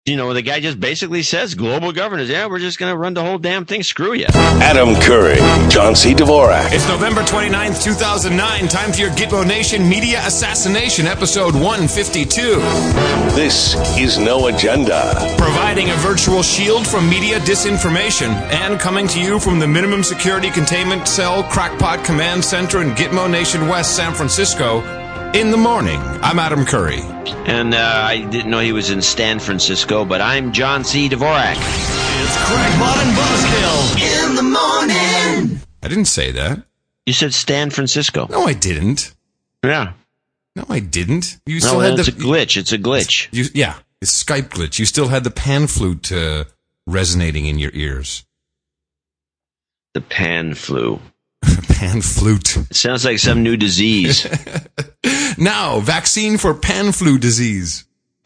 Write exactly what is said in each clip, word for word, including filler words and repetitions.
You know, the guy just basically says, global governance, yeah, we're just going to run the whole damn thing. Screw you. Adam Curry, John C. Dvorak. It's November twenty-ninth, two thousand nine. Time for your Gitmo Nation Media Assassination, episode one fifty-two. This is No Agenda. Providing a virtual shield from media disinformation and coming to you from the Minimum Security Containment Cell Crackpot Command Center in Gitmo Nation West, San Francisco. In the morning, I'm Adam Curry. And uh, I didn't know he was in San Francisco, but I'm John C. Dvorak. It's Crackpot and Buzzkill in the morning. I didn't say that. You said San Francisco. No, I didn't. Yeah. No, I didn't. You No, still had it's the a glitch. It's a glitch. You, yeah, it's Skype glitch. You still had the pan flute uh, resonating in your ears. The pan flu. Pan flute. It sounds like some new disease. Now, vaccine for pan flu disease.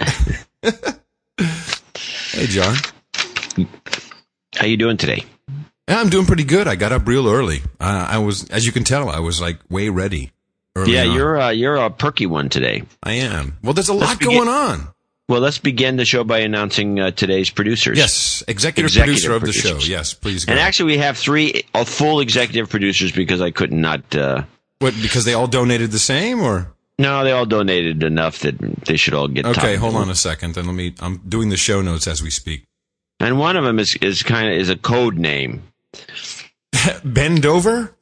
Hey, John. How you doing today? Yeah, I'm doing pretty good. I got up real early. Uh, I was, as you can tell, I was like way ready. Early Yeah, on. you're uh, you're a perky one today. I am. Well, there's a Let's lot begin- going on. Well, let's begin the show by announcing uh, today's producers. Yes, executive, Executive producer of the producers. show. Yes, please go. And actually, we have three uh, full executive producers because I could not. Uh, what, because they all donated the same, or? no, they all donated enough that they should all get. Okay, top. hold on a second, and let me. I'm doing the show notes as we speak. And one of them is is kind of is a code name. Bend over.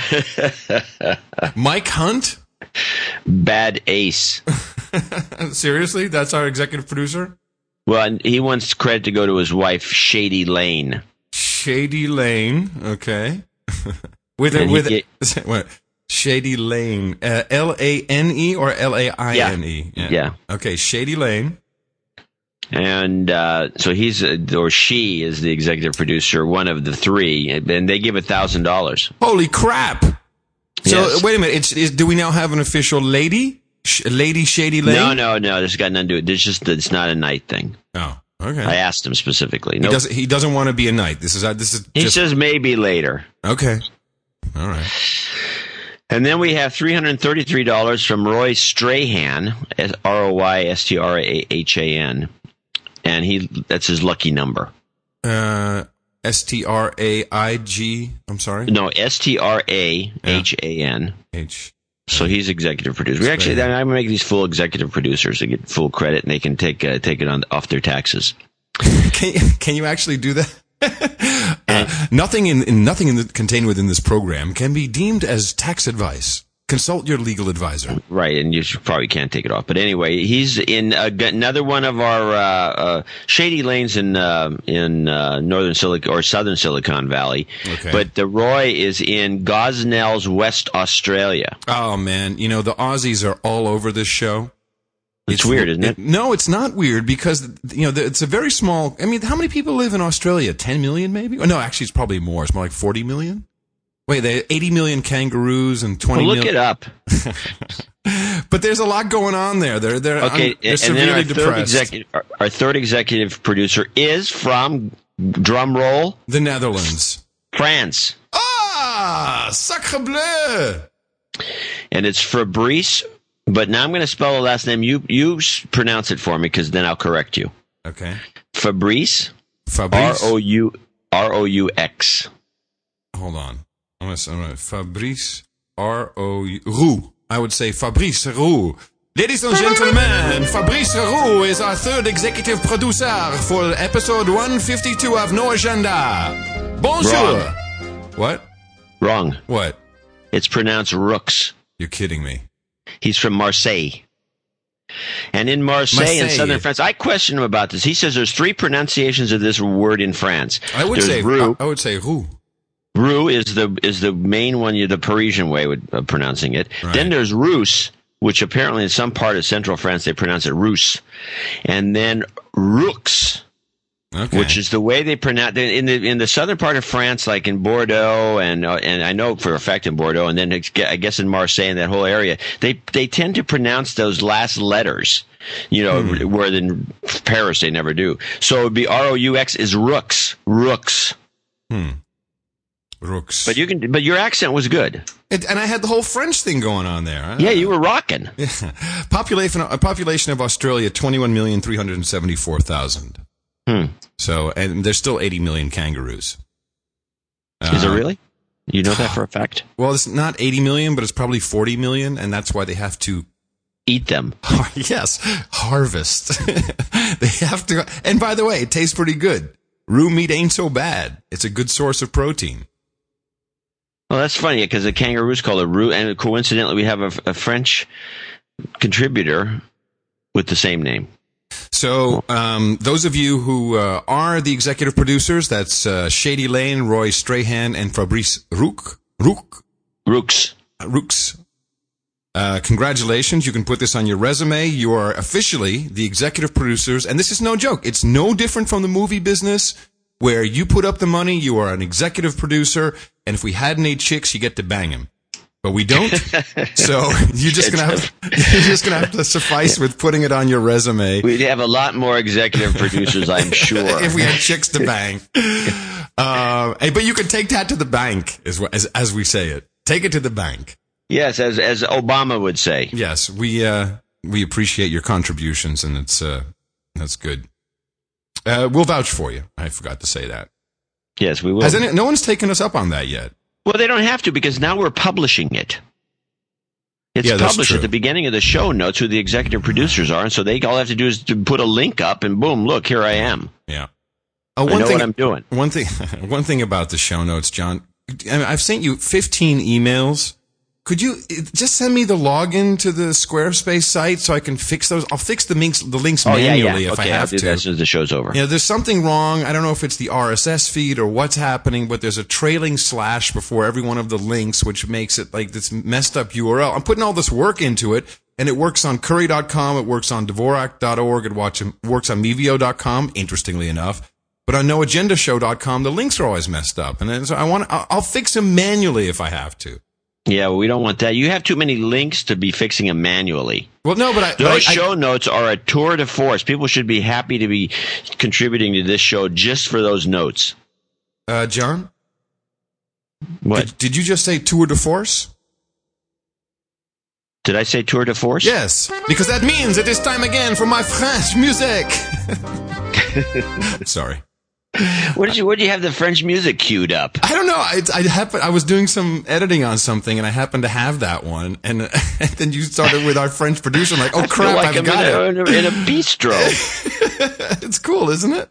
Mike Hunt. Bad Ace. Seriously, that's our executive producer. Well, and he wants credit to go to his wife, Shady Lane. Shady Lane. Okay. with a, And he with get- what? Shady Lane. Uh, L A N E or L A I N E? Yeah. Okay, Shady Lane. And uh, so he's, uh, or she is the executive producer, one of the three, and they give a thousand dollars. Holy crap! So Yes. wait a minute. It's, is, do we now have an official lady? Sh- lady Shady Lane? No, no, no. This got nothing to do with it. It's just it's not a night thing. Oh, okay. I asked him specifically. He Nope. doesn't. He doesn't want to be a knight. This is. Uh, this is. He just, says maybe later. okay. All right. And then we have three hundred thirty-three dollars from Roy Strahan, R O Y S T R A H A N, and he that's his lucky number. Uh, S T R A I G. I'm sorry. No, S T R A H A N. H. So he's executive producer. We actually, I make these full executive producers. They get full credit, and they can take uh, take it on off their taxes. Can you, can you actually do that? uh, nothing in, in nothing in the, contained within this program can be deemed as tax advice. Consult your legal advisor. Right, and you should, probably can't take it off. But anyway, he's in uh, another one of our uh, uh, shady lanes in uh, in uh, northern Silicon or southern Silicon Valley. Okay. But the Roy is in Gosnells, West Australia. Oh man, you know the Aussies are all over this show. It's, weird, isn't it? No, it's not weird because you know it's a very small. I mean, how many people live in Australia? Ten million, maybe? Oh, no, actually, it's probably more. It's more like forty million. Wait, they have eighty million kangaroos and twenty. Well, look million. it up. But there's a lot going on there. They're they're, Okay, un- they're and severely then our third, depressed. executive, our, our third executive producer is from drum roll The Netherlands. France, Ah, sacre bleu! and it's Fabrice. But now I'm going to spell the last name. You you s- pronounce it for me, because then I'll correct you. Okay, Fabrice. R Fabrice. O U R O U X. Hold on. I'm gonna, I'm gonna Fabrice R O U Roux. I would say Fabrice Roux. Ladies and gentlemen, Fabrice Roux is our third executive producer for episode one fifty-two of No Agenda. Bonjour. Wrong. What? Wrong. What? It's pronounced Rooks. You're kidding me. He's from Marseille. And in Marseille, in Marseille. southern France, I question him about this. He says there's three pronunciations of this word in France. I would there's say Roux. I would say Roux. Roux is the is the main one, the Parisian way of uh, pronouncing it. Right. Then there's Rousse, which apparently in some part of central France they pronounce it Rousse. And then Roux, Okay. which is the way they pronounce in the in the southern part of France, like in Bordeaux, and uh, and I know for a fact in Bordeaux, and then it's, I guess in Marseille and that whole area, they they tend to pronounce those last letters, you know, Hmm. where in Paris they never do. So it would be R O U X is Rooks, Rooks. Hmm. Roux. But you can, but your accent was good. It, and I had the whole French thing going on there. Yeah, you were rocking. Population, a population of Australia, twenty-one million three hundred seventy-four thousand. Hmm. So, and there's still eighty million kangaroos. Is Uh, it really? You know that for a fact? Well, it's not eighty million, but it's probably forty million, and that's why they have to Eat them. yes, harvest. They have to. And by the way, it tastes pretty good. Roo meat ain't so bad. It's a good source of protein. Well, that's funny because the kangaroo's called a roux, and coincidentally, we have a, a French contributor with the same name. So, um, those of you who uh, are the executive producers, that's uh, Shady Lane, Roy Strahan, and Fabrice Rook. Rook? Rooks. Uh, Rooks. Uh, congratulations. You can put this on your resume. You are officially the executive producers. And this is no joke. It's no different from the movie business where you put up the money. You are an executive producer. And if we had any chicks, you get to bang him. But we don't. So you're just going to have, you're just going to have to suffice with putting it on your resume. We'd have a lot more executive producers, I'm sure. If we had chicks to bang. Uh, hey, but you can take that to the bank as, as, as we say it. Take it to the bank. Yes, as as Obama would say. Yes, we uh, we appreciate your contributions, and it's uh, that's good. Uh, we'll vouch for you. I forgot to say that. Yes, we will. Has any, no one's taken us up on that yet. Well, they don't have to because now we're publishing it. It's Yeah, that's published true. at the beginning of the show notes who the executive producers are, and so they all have to do is to put a link up, and boom, look, here I am. Yeah. Oh, I one know thing, what I'm doing. One thing, one thing about the show notes, John. I've sent you fifteen emails. Could you just send me the login to the Squarespace site so I can fix those? I'll fix the links, the links Oh, yeah, manually yeah. if Okay, I I'll have do to. that as soon as the show's over. Yeah, there's something wrong. I don't know if it's the R S S feed or what's happening, but there's a trailing slash before every one of the links, which makes it like this messed up U R L. I'm putting all this work into it, and it works on curry dot com, it works on dvorak dot org, it watch, works on mevio dot com, interestingly enough. But on no agenda show dot com, the links are always messed up. And then, so I want, I'll, I'll fix them manually if I have to. Yeah, well, we don't want that. You have too many links to be fixing them manually. Well, no, but I, but Those I, show notes are a tour de force. People should be happy to be contributing to this show just for those notes. I uh, John? What? Did, did you just say tour de force? Did I say tour de force? Yes, because that means it is time again for my French music. Sorry. What did you? What did you have the French music queued up? I don't know. I, I happen, I was doing some editing on something, and I happened to have that one. And, and then you started with our French producer. I'm like, oh I feel crap, like I've I'm got in a, it. in a bistro. It's cool, isn't it?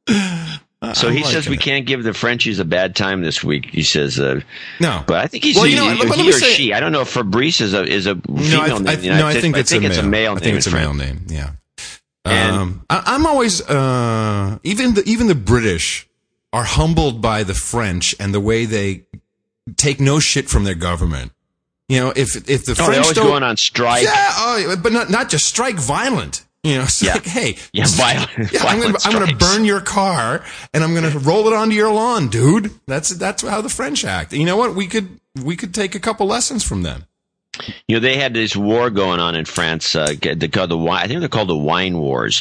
So I'm he says liking we it. can't give the Frenchies a bad time this week. He says, uh, No, but I think he's Well, he, you know what, let- let he me or say- she. I don't know if Fabrice is a is a female no, I, name. I, in the United no, I States, think but it's I think a it's male. a male I name. think it's a in male France. name. Yeah. And- Um, I, I'm always uh, even the even the British are humbled by the French and the way they take no shit from their government. You know, if if the Oh, they're French always don't, going on strike. yeah, oh, but not not just strike violent. You know, it's Yeah. like, hey, Yeah, violent- yeah, I'm gonna violent I'm gonna strikes. burn your car and I'm gonna roll it onto your lawn, dude. That's that's how the French act. You know what? We could we could take a couple lessons from them. You know, they had this war going on in France. Uh, they called the wine. I think they're called the wine wars,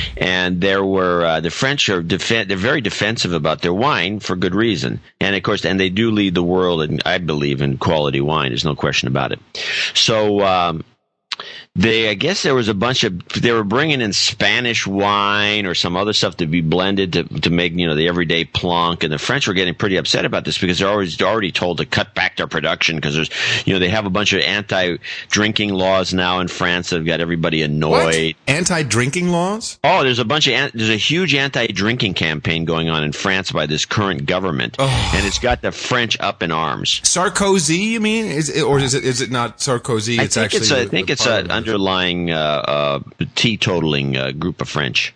and there were uh, the French are defen- they're very defensive about their wine for good reason, and of course, and they do lead the world, and I believe in quality wine. There's no question about it. So. Um, They, I guess there was a bunch of, they were bringing in Spanish wine or some other stuff to be blended to, to make, you know, the everyday plonk. And the French were getting pretty upset about this because they're always already told to cut back their production because there's, you know, they have a bunch of anti-drinking laws now in France that have got everybody annoyed. What? Anti-drinking laws? Oh, there's a bunch of, an- there's a huge anti-drinking campaign going on in France by this current government. Oh. And it's got the French up in arms. Sarkozy, you mean? Is it, or is it is it not Sarkozy? I It's think actually it's a, I the- think the it's an parliament. underlying uh, uh, teetotaling uh, group of French.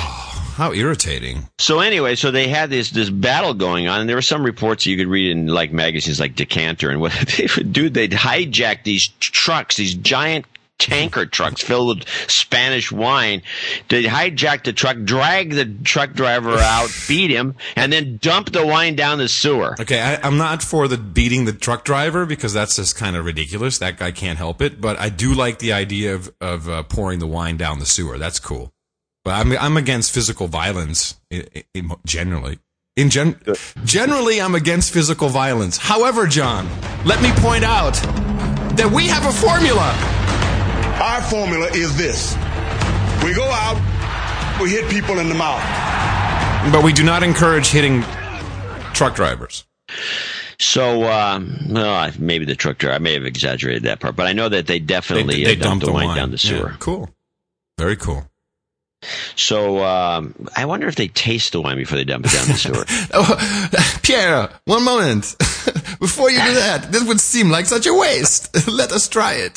How irritating. So anyway, so they had this this battle going on, and there were some reports you could read in like magazines like Decanter, and what they would do, they'd hijack these trucks, these giant tanker trucks filled with Spanish wine. They'd hijack the truck, drag the truck driver out, beat him, and then dump the wine down the sewer. Okay, I, I'm not for the beating the truck driver because that's just kind of ridiculous. That guy can't help it. But I do like the idea of of uh, pouring the wine down the sewer. That's cool. But I'm I'm against physical violence i i generally. In gen generally, I'm against physical violence. However, John, let me point out that we have a formula. Our formula is this. We go out, we hit people in the mouth. But we do not encourage hitting truck drivers. So, um, well, maybe the truck driver, I may have exaggerated that part, but I know that they definitely They, they uh, dumped dumped the the wine wine down the sewer. Yeah, cool. Very cool. So, um, I wonder if they taste the wine before they dump it down the sewer. Oh, Pierre, one moment. Before you do that, this would seem like such a waste. Let us try it.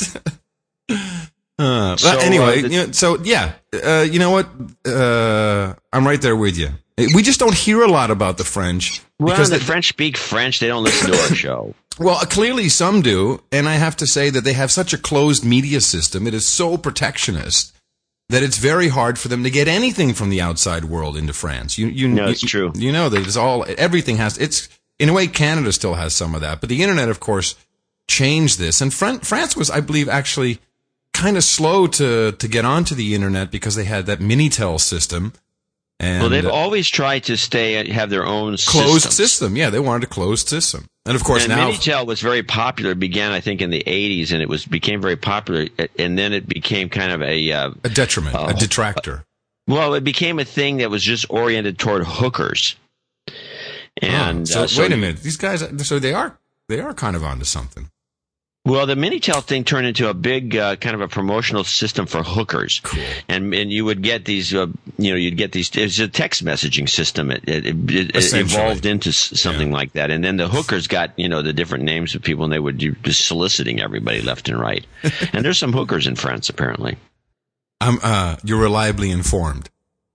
Uh, So, but anyway, uh, the- you know, so yeah, uh, you know what? Uh, I'm right there with you. We just don't hear a lot about the French. Well, because the they- French speak French. They don't listen to our show. Well, clearly some do, and I have to say that they have such a closed media system. It is so protectionist that it's very hard for them to get anything from the outside world into France. You, you, No, it's you, true. You know that it's all everything has. It's in a way Canada still has some of that, but the internet, of course, changed this. And Fran- France was, I believe, actually kind of slow to to get onto the internet because they had that Minitel system. And Well, they've uh, always tried to stay have their own closed systems. system. Yeah, they wanted a closed system, and of course And now. Minitel was very popular. It began, I think, in the eighties, and it was became very popular. And then it became kind of a uh, A detriment, uh, a detractor. well, it became a thing that was just oriented toward hookers. And Oh, so, uh, so wait a minute, these guys. So they are they are kind of onto something. Well, the Minitel thing turned into a big uh, kind of a promotional system for hookers. Cool. And and you would get these, uh, you know, you'd get these. It was a text messaging system. It, it, it, it Essentially. evolved into s- something Yeah. like that. And then the hookers got, you know, the different names of people, and they would do just soliciting everybody left and right. And there's some hookers in France, apparently. I'm. Uh, you're reliably informed.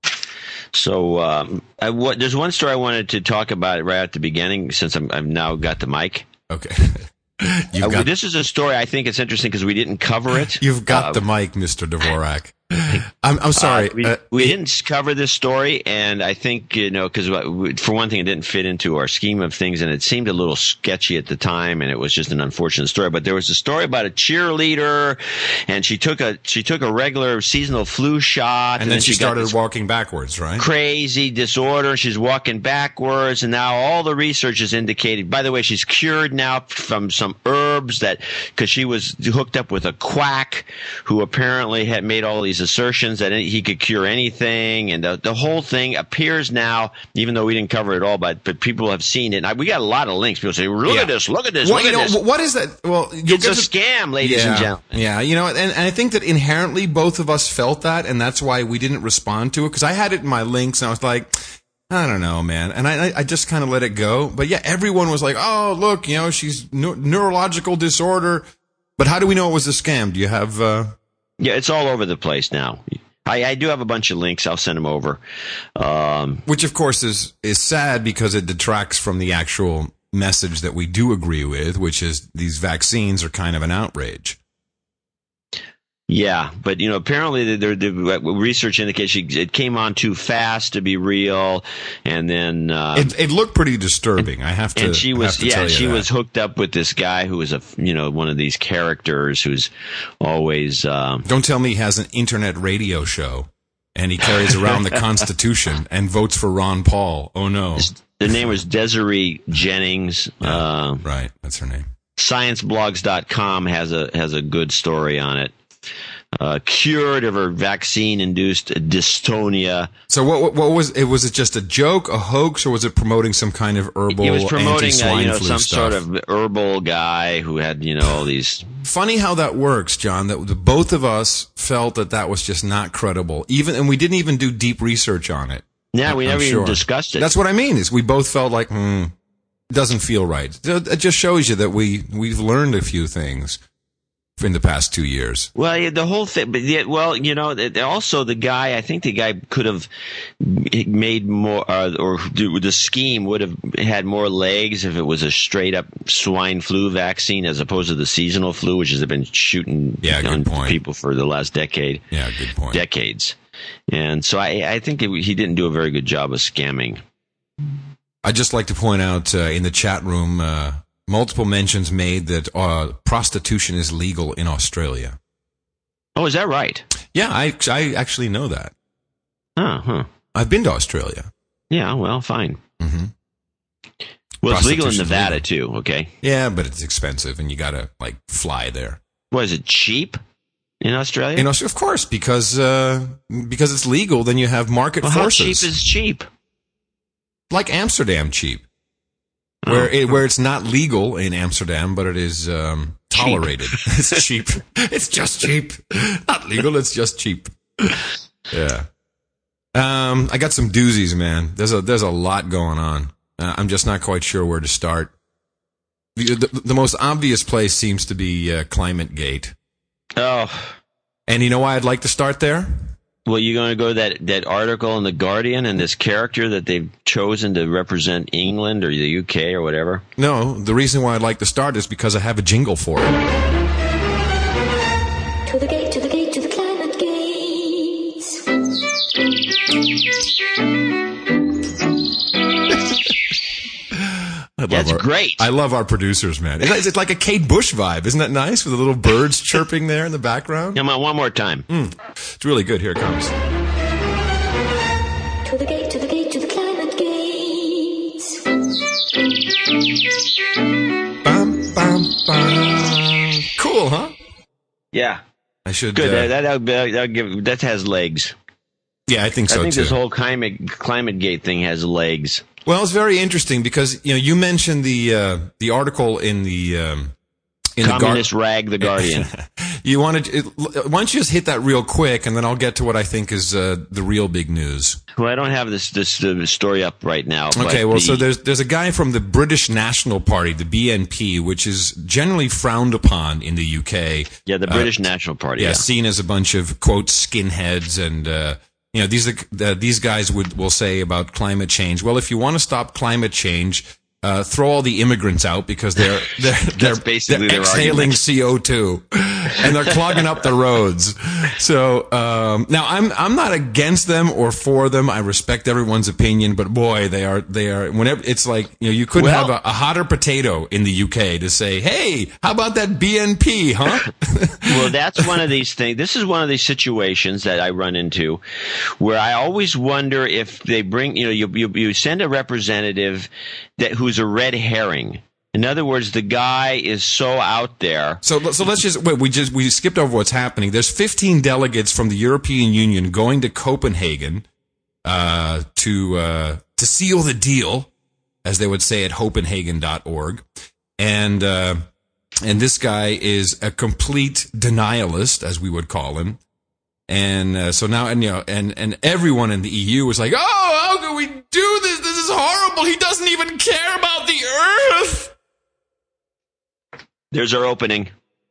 So um, I, what, there's one story I wanted to talk about right at the beginning, since I'm, I've now got the mic. Okay. You've Uh, got this is a story I think it's interesting because we didn't cover it. you've got Uh, the mic, Mister Dvorak. I'm. I'm sorry. Uh, we, uh, we didn't cover this story, and I think, you know, because for one thing, it didn't fit into our scheme of things, and it seemed a little sketchy at the time, and it was just an unfortunate story. But there was a story about a cheerleader, and she took a she took a regular seasonal flu shot, and, then, she got started this walking backwards, right? crazy disorder. She's walking backwards, and now all the research has indicated. By the way, she's cured now from some herbs that because she was hooked up with a quack who apparently had made all these assertions that he could cure anything, and the, the whole thing appears now, even though we didn't cover it all, but but people have seen it. And I, we got a lot of links. People say, "Look Yeah. at this! Look at this! Well, look you at know, this!" what is that? Well, you'll It's a get to- scam, ladies yeah, and gentlemen. Yeah, you know, and, and I think that inherently both of us felt that, and that's why we didn't respond to it, because I had it in my links, and I was like, I don't know, man. And I, I just kind of let it go. But yeah, everyone was like, oh, look, you know, she's neu- neurological disorder. But how do we know it was a scam? Do you have... Uh... Yeah, it's all over the place now. I, I do have a bunch of links. I'll send them over. Um, Which, of course, is, is sad because it detracts from the actual message that we do agree with, which is these vaccines are kind of an outrage. Yeah, but you know, apparently the, the, the research indicates she, it came on too fast to be real, and then uh, It, it looked pretty disturbing. I have to. and she have was to yeah tell you she that. was hooked up with this guy who was a you know one of these characters who's always um, Don't tell me he has an internet radio show and he carries around the Constitution and votes for Ron Paul. Oh no! the name was Desiree Jennings. Uh, Right, that's her name. science blogs dot com has a has a good story on it. Uh, cured of her vaccine-induced dystonia. So what? What, what was it? Was it just a joke, a hoax, or was it promoting some kind of herbal He was promoting, uh, anti-swine you know, flu some stuff? sort of herbal guy who had, you know, all these. Funny how that works, John. That the, both of us felt that that was just not credible. Even and we didn't even do deep research on it. Yeah, we I'm never sure. even discussed it. That's what I mean. Is we both felt like, hmm, it doesn't feel right. So it just shows you that we we've learned a few things in the past two years. Well, yeah, the whole thing, but yeah, well, you know, th- also the guy, I think the guy could have made more, uh, or do- the scheme would have had more legs if it was a straight up swine flu vaccine as opposed to the seasonal flu, which has been shooting Yeah, good on point. people for the last decade, Yeah, good point. decades. And so I, I think it, he didn't do a very good job of scamming. I'd just like to point out uh, in the chat room, uh, multiple mentions made that uh, prostitution is legal in Australia. Oh, is that right? Yeah, I, I actually know that. Huh, huh. I've been to Australia. Yeah, well, fine. Mm-hmm. Well, it's legal in Prostitution's Nevada, legal. too, okay? Yeah, but it's expensive, and you gotta like fly there. What, is it cheap in Australia? You know, of course, because uh, because it's legal, then you have market well, how forces. cheap is cheap? like Amsterdam cheap, where it, where it's not legal in Amsterdam, but it is um, tolerated. It's cheap. It's just cheap. Not legal. It's just cheap. Yeah. Um, I got some doozies, man. There's a there's a lot going on. Uh, I'm just not quite sure where to start. The, the, the most obvious place seems to be uh, ClimateGate. Oh. And you know why I'd like to start there? Well, you're going to go to that, that article in The Guardian and this character that they've chosen to represent England or the U K or whatever? No, the reason why I'd like to start is because I have a jingle for it. To the gate, to the gate, to the climate gates. I love That's our, great. I love our producers, man. It's, it's like a Kate Bush vibe. Isn't that nice with the little birds chirping there in the background? Come on, one more time. Mm, it's really good. Here it comes. To the gate, to the gate, to the climate gates. Bum, bum, bum. Cool, huh? Yeah. I should. Good. Uh, that, that, that'll give, that has legs. yeah, I think so I think too. this whole climate ClimateGate thing has legs. Well, it's very interesting because you know you mentioned the uh, the article in the um, in Communist the Gar- rag, The Guardian. You wanted to, why don't you just hit that real quick, and then I'll get to what I think is uh, the real big news. Well, I don't have this this uh, story up right now. Okay, well, the, so there's there's a guy from the British National Party, the B N P, which is generally frowned upon in the U K. Yeah, the British uh, National Party. Yeah, Yeah, seen as a bunch of quote skinheads, and uh, you know these are, uh, these guys would will say about climate change. Well, if you want to stop climate change, uh, throw all the immigrants out because they're they're they're, basically they're their exhaling argument. C O two and they're clogging up the roads. So um, now I'm I'm not against them or for them. I respect everyone's opinion, but boy, they are they are whenever it's like you know you couldn't Well- have a, a hotter potato in the U K to say, hey, how about that B N P, huh? Well, that's one of these things. This is one of these situations that I run into where I always wonder if they bring, you know, you you, you send a representative that who's a red herring. In other words, the guy is so out there. So, so let's just wait. We just we skipped over what's happening. There's fifteen delegates from the European Union going to Copenhagen uh, to uh, to seal the deal, as they would say at Hopenhagen dot org, and uh, and this guy is a complete denialist, as we would call him. And uh, so now, and you know, and and everyone in the E U was like, "Oh, how can we do this? This is horrible. He doesn't even care about the Earth." There's our opening.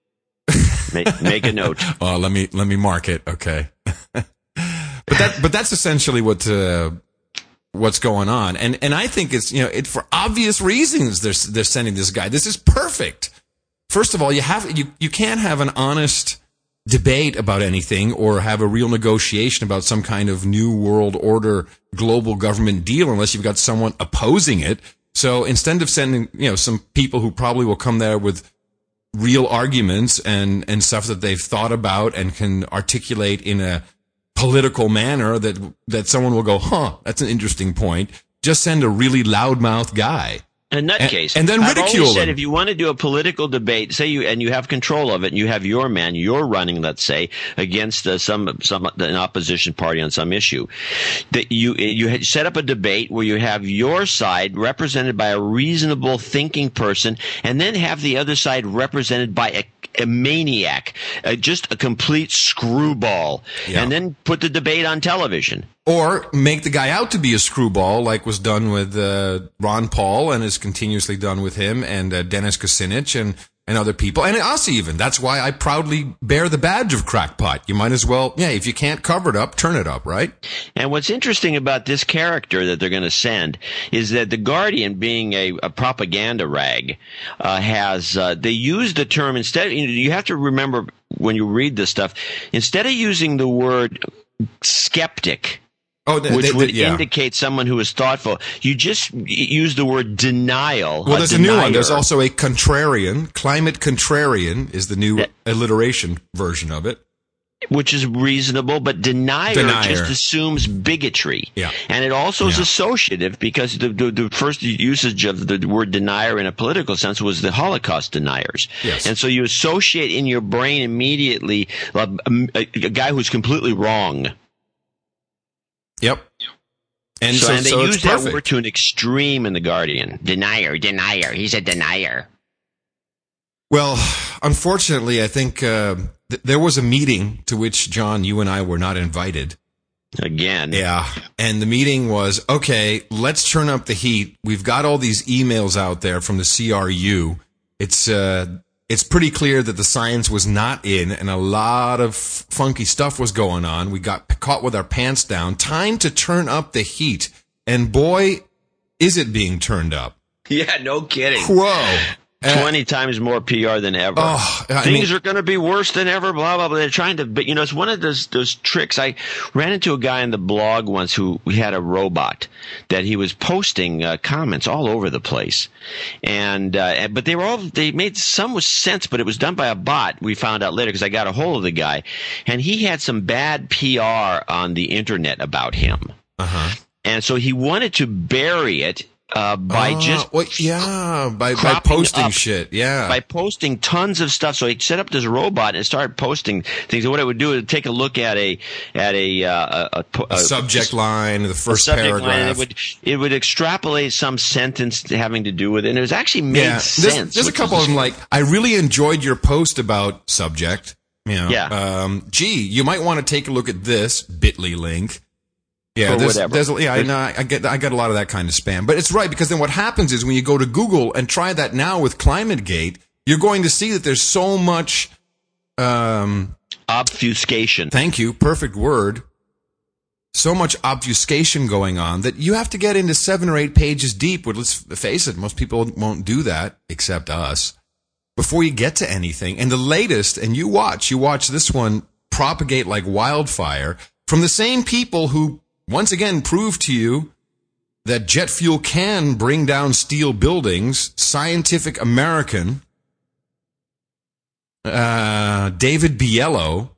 Make, make a note. Oh, let me let me mark it. Okay, but that but that's essentially what uh, what's going on, and and I think it's you know it for obvious reasons they're they're sending this guy. This is perfect. First of all, you have you you can't have an honest debate about anything or have a real negotiation about some kind of new world order global government deal unless you've got someone opposing it. So instead of sending you know some people who probably will come there with real arguments and, and stuff that they've thought about and can articulate in a political manner that, that someone will go, huh, that's an interesting point. Just send a really loudmouth guy. A nutcase. And, and then I've ridicule always said him. if you want to do a political debate, say you and you have control of it, and you have your man, you're running, let's say, against uh, some some an opposition party on some issue, that you you set up a debate where you have your side represented by a reasonable thinking person, and then have the other side represented by a, a maniac, uh, just a complete screwball, Yeah. and then put the debate on television. Or make the guy out to be a screwball, like was done with uh, Ron Paul and is continuously done with him and uh, Dennis Kucinich and, and other people. And us even. That's why I proudly bear the badge of crackpot. You might as well, yeah, if you can't cover it up, turn it up, right? And what's interesting about this character that they're going to send is that The Guardian, being a, a propaganda rag, uh, has, uh, they use the term instead, you know, you have to remember when you read this stuff, instead of using the word skeptic, Oh, they, which they, would yeah. indicate someone who is thoughtful, you just use the word denial. Well, a there's a new one. denier. There's also a contrarian. Climate contrarian is the new Yeah. alliteration version of it. Which is reasonable, but denier, Denier. just assumes bigotry. Yeah. And it also is Yeah. associative because the, the, the first usage of the word denier in a political sense was the Holocaust deniers. Yes. And so you associate in your brain immediately a, a, a guy who's completely wrong. Yep. And so, so, and they so use it's that perfect. word to an extreme in The Guardian. Denier, denier. He's a denier. Well, unfortunately, I think uh, th- there was a meeting to which, John, you and I were not invited. Again. Yeah. And the meeting was, okay, let's turn up the heat. We've got all these emails out there from the C R U. It's uh, it's pretty clear that the science was not in, and a lot of funky stuff was going on. We got caught with our pants down. Time to turn up the heat. And boy, is it being turned up. Yeah, no kidding. Whoa. twenty times more P R than ever. Oh, I Things mean- are going to be worse than ever, blah, blah, blah. They're trying to, but you know, it's one of those, those tricks. I ran into a guy in the blog once who we had a robot that he was posting uh, comments all over the place. And, uh, but they were all, they made some with sense, but it was done by a bot. We found out later because I got a hold of the guy, and he had some bad P R on the internet about him. Uh-huh. And so he wanted to bury it uh, by Uh, just well, yeah, by, by cropping posting up- shit. Yeah. by posting tons of stuff. So he set up this robot and started posting things. And what it would do is take a look at a at a uh, a, a, a subject line, the a first subject paragraph. line, and it would it would extrapolate some sentence having to do with it. And it was actually made yeah, sense. there's, there's a which couple was- of them like, I really enjoyed your post about subject. You know, Yeah. Um, gee, you might want to take a look at this Bitly link. Yeah, Or there's, whatever. there's, yeah, I, know, I get, I get a lot of that kind of spam, but it's right, because then what happens is when you go to Google and try that now with ClimateGate, you're going to see that there's so much, um, obfuscation. thank you, perfect word, so much obfuscation going on that you have to get into seven or eight pages deep. Well, let's face it, most people won't do that except us before you get to anything. And the latest, and you watch, you watch this one propagate like wildfire from the same people who once again prove to you that jet fuel can bring down steel buildings. Scientific American, uh, David Biello,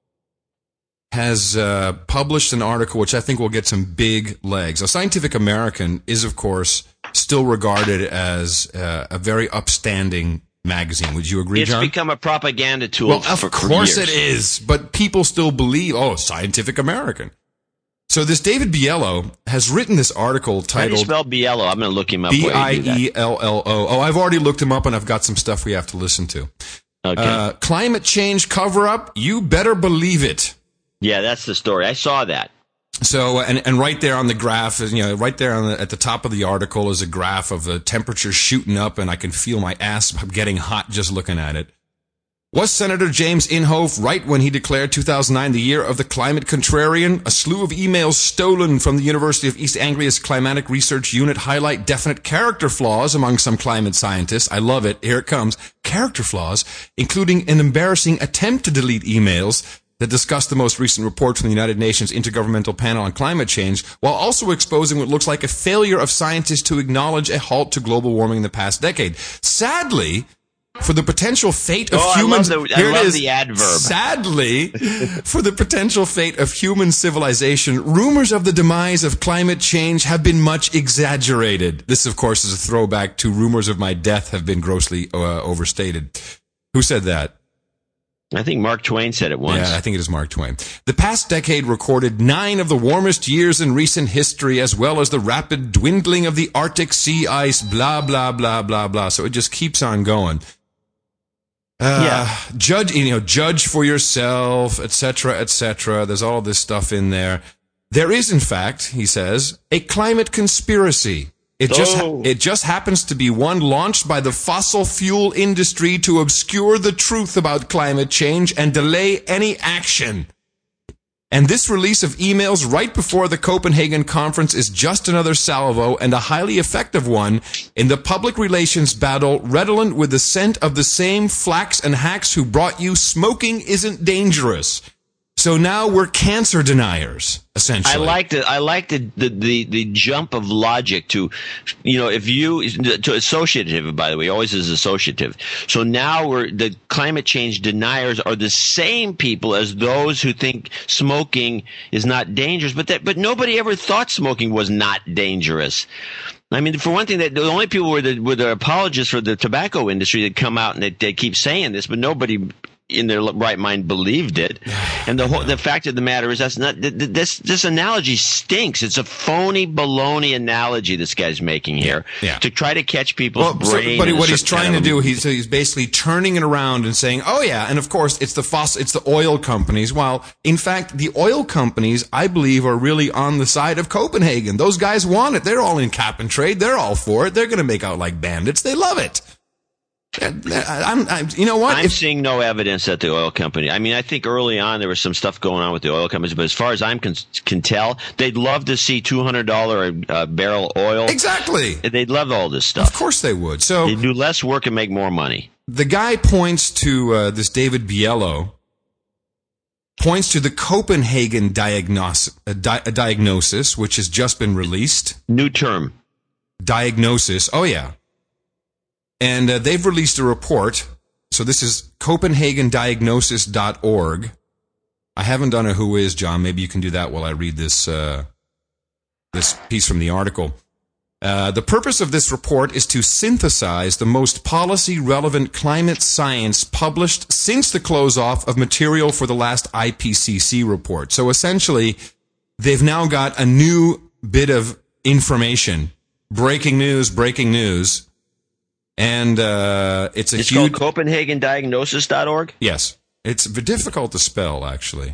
has uh, published an article which I think will get some big legs. Now, Scientific American is, of course, still regarded as uh, a very upstanding magazine. Would you agree, It's John? become a propaganda tool. Well, for, of for course years. it is, but people still believe, oh, Scientific American. So this David Biello has written this article How do you titled spell Biello? I'm going to look him up. B while I you do that. E L L O. Oh, I've already looked him up, and I've got some stuff we have to listen to. Okay. Uh, climate change cover-up, you better believe it. Yeah, that's the story. I saw that. So, and, and right there on the graph, is, you know, right there on the, at the top of the article is a graph of the temperature shooting up, and I can feel my ass getting hot just looking at it. Was Senator James Inhofe right when he declared two thousand nine the year of the climate contrarian? A slew of emails stolen from the University of East Anglia's Climatic Research Unit highlight definite character flaws among some climate scientists. I love it. Here it comes. Character flaws, including an embarrassing attempt to delete emails that discuss the most recent report from the United Nations Intergovernmental Panel on Climate Change, while also exposing what looks like a failure of scientists to acknowledge a halt to global warming in the past decade. Sadly, for the potential fate of Oh, I humans, love the- I here it love is. the adverb. Sadly, for the potential fate of human civilization, rumors of the demise of climate change have been much exaggerated. This, of course, is a throwback to rumors of my death have been grossly uh, overstated. Who said that? I think Mark Twain said it once. Yeah, I think it is Mark Twain. The past decade recorded nine of the warmest years in recent history, as well as the rapid dwindling of the Arctic sea ice, blah, blah, blah, blah, blah. So it just keeps on going. Uh, Yeah. Judge, you know, judge for yourself, et cetera, et cetera. There's all this stuff in there. There is, in fact, he says, a climate conspiracy. It just, ha- Oh. it just happens to be one launched by the fossil fuel industry to obscure the truth about climate change and delay any action. And this release of emails right before the Copenhagen conference is just another salvo, and a highly effective one, in the public relations battle redolent with the scent of the same flacks and hacks who brought you smoking isn't dangerous. So now we're cancer deniers, essentially. I like the I like the, the, the, the jump of logic to, you know, if you to associative, by the way, always is associative. So now we're the climate change deniers are the same people as those who think smoking is not dangerous, but that but nobody ever thought smoking was not dangerous. I mean, for one thing, that the only people were the were the apologists for the tobacco industry that come out and they, they keep saying this, but nobody in their right mind believed it. And the whole, the fact of the matter is that's not, this, this analogy stinks. It's a phony baloney analogy this guy's making here yeah. to try to catch people's well, brain. So, but what he's kind trying to of, do, he's, he's basically turning it around and saying, oh yeah, and of course it's the fossil, it's the oil companies. While in fact, the oil companies, I believe, are really on the side of Copenhagen. Those guys want it. They're all in cap and trade. They're all for it. They're going to make out like bandits. They love it. I'm, I'm, you know what? I'm if, seeing no evidence that the oil company. I mean, I think early on there was some stuff going on with the oil companies, but as far as I can, can tell, they'd love to see two hundred dollars a uh, barrel oil. Exactly. They'd love all this stuff. Of course they would. So they do less work and make more money. The guy points to uh, this David Biello. Points to the Copenhagen diagnosis, uh, di- diagnosis, which has just been released. New term. Diagnosis. Oh yeah. And uh, they've released a report. So this is Copenhagen Diagnosis dot org. I haven't done a who is, John. Maybe you can do that while I read this uh, this piece from the article. Uh, the purpose of this report is to synthesize the most policy-relevant climate science published since the close-off of material for the last I P C C report. So essentially, they've now got a new bit of information. Breaking news, breaking news. And uh, it's a it's huge... called Copenhagen Diagnosis dot org? Yes. It's difficult to spell, actually.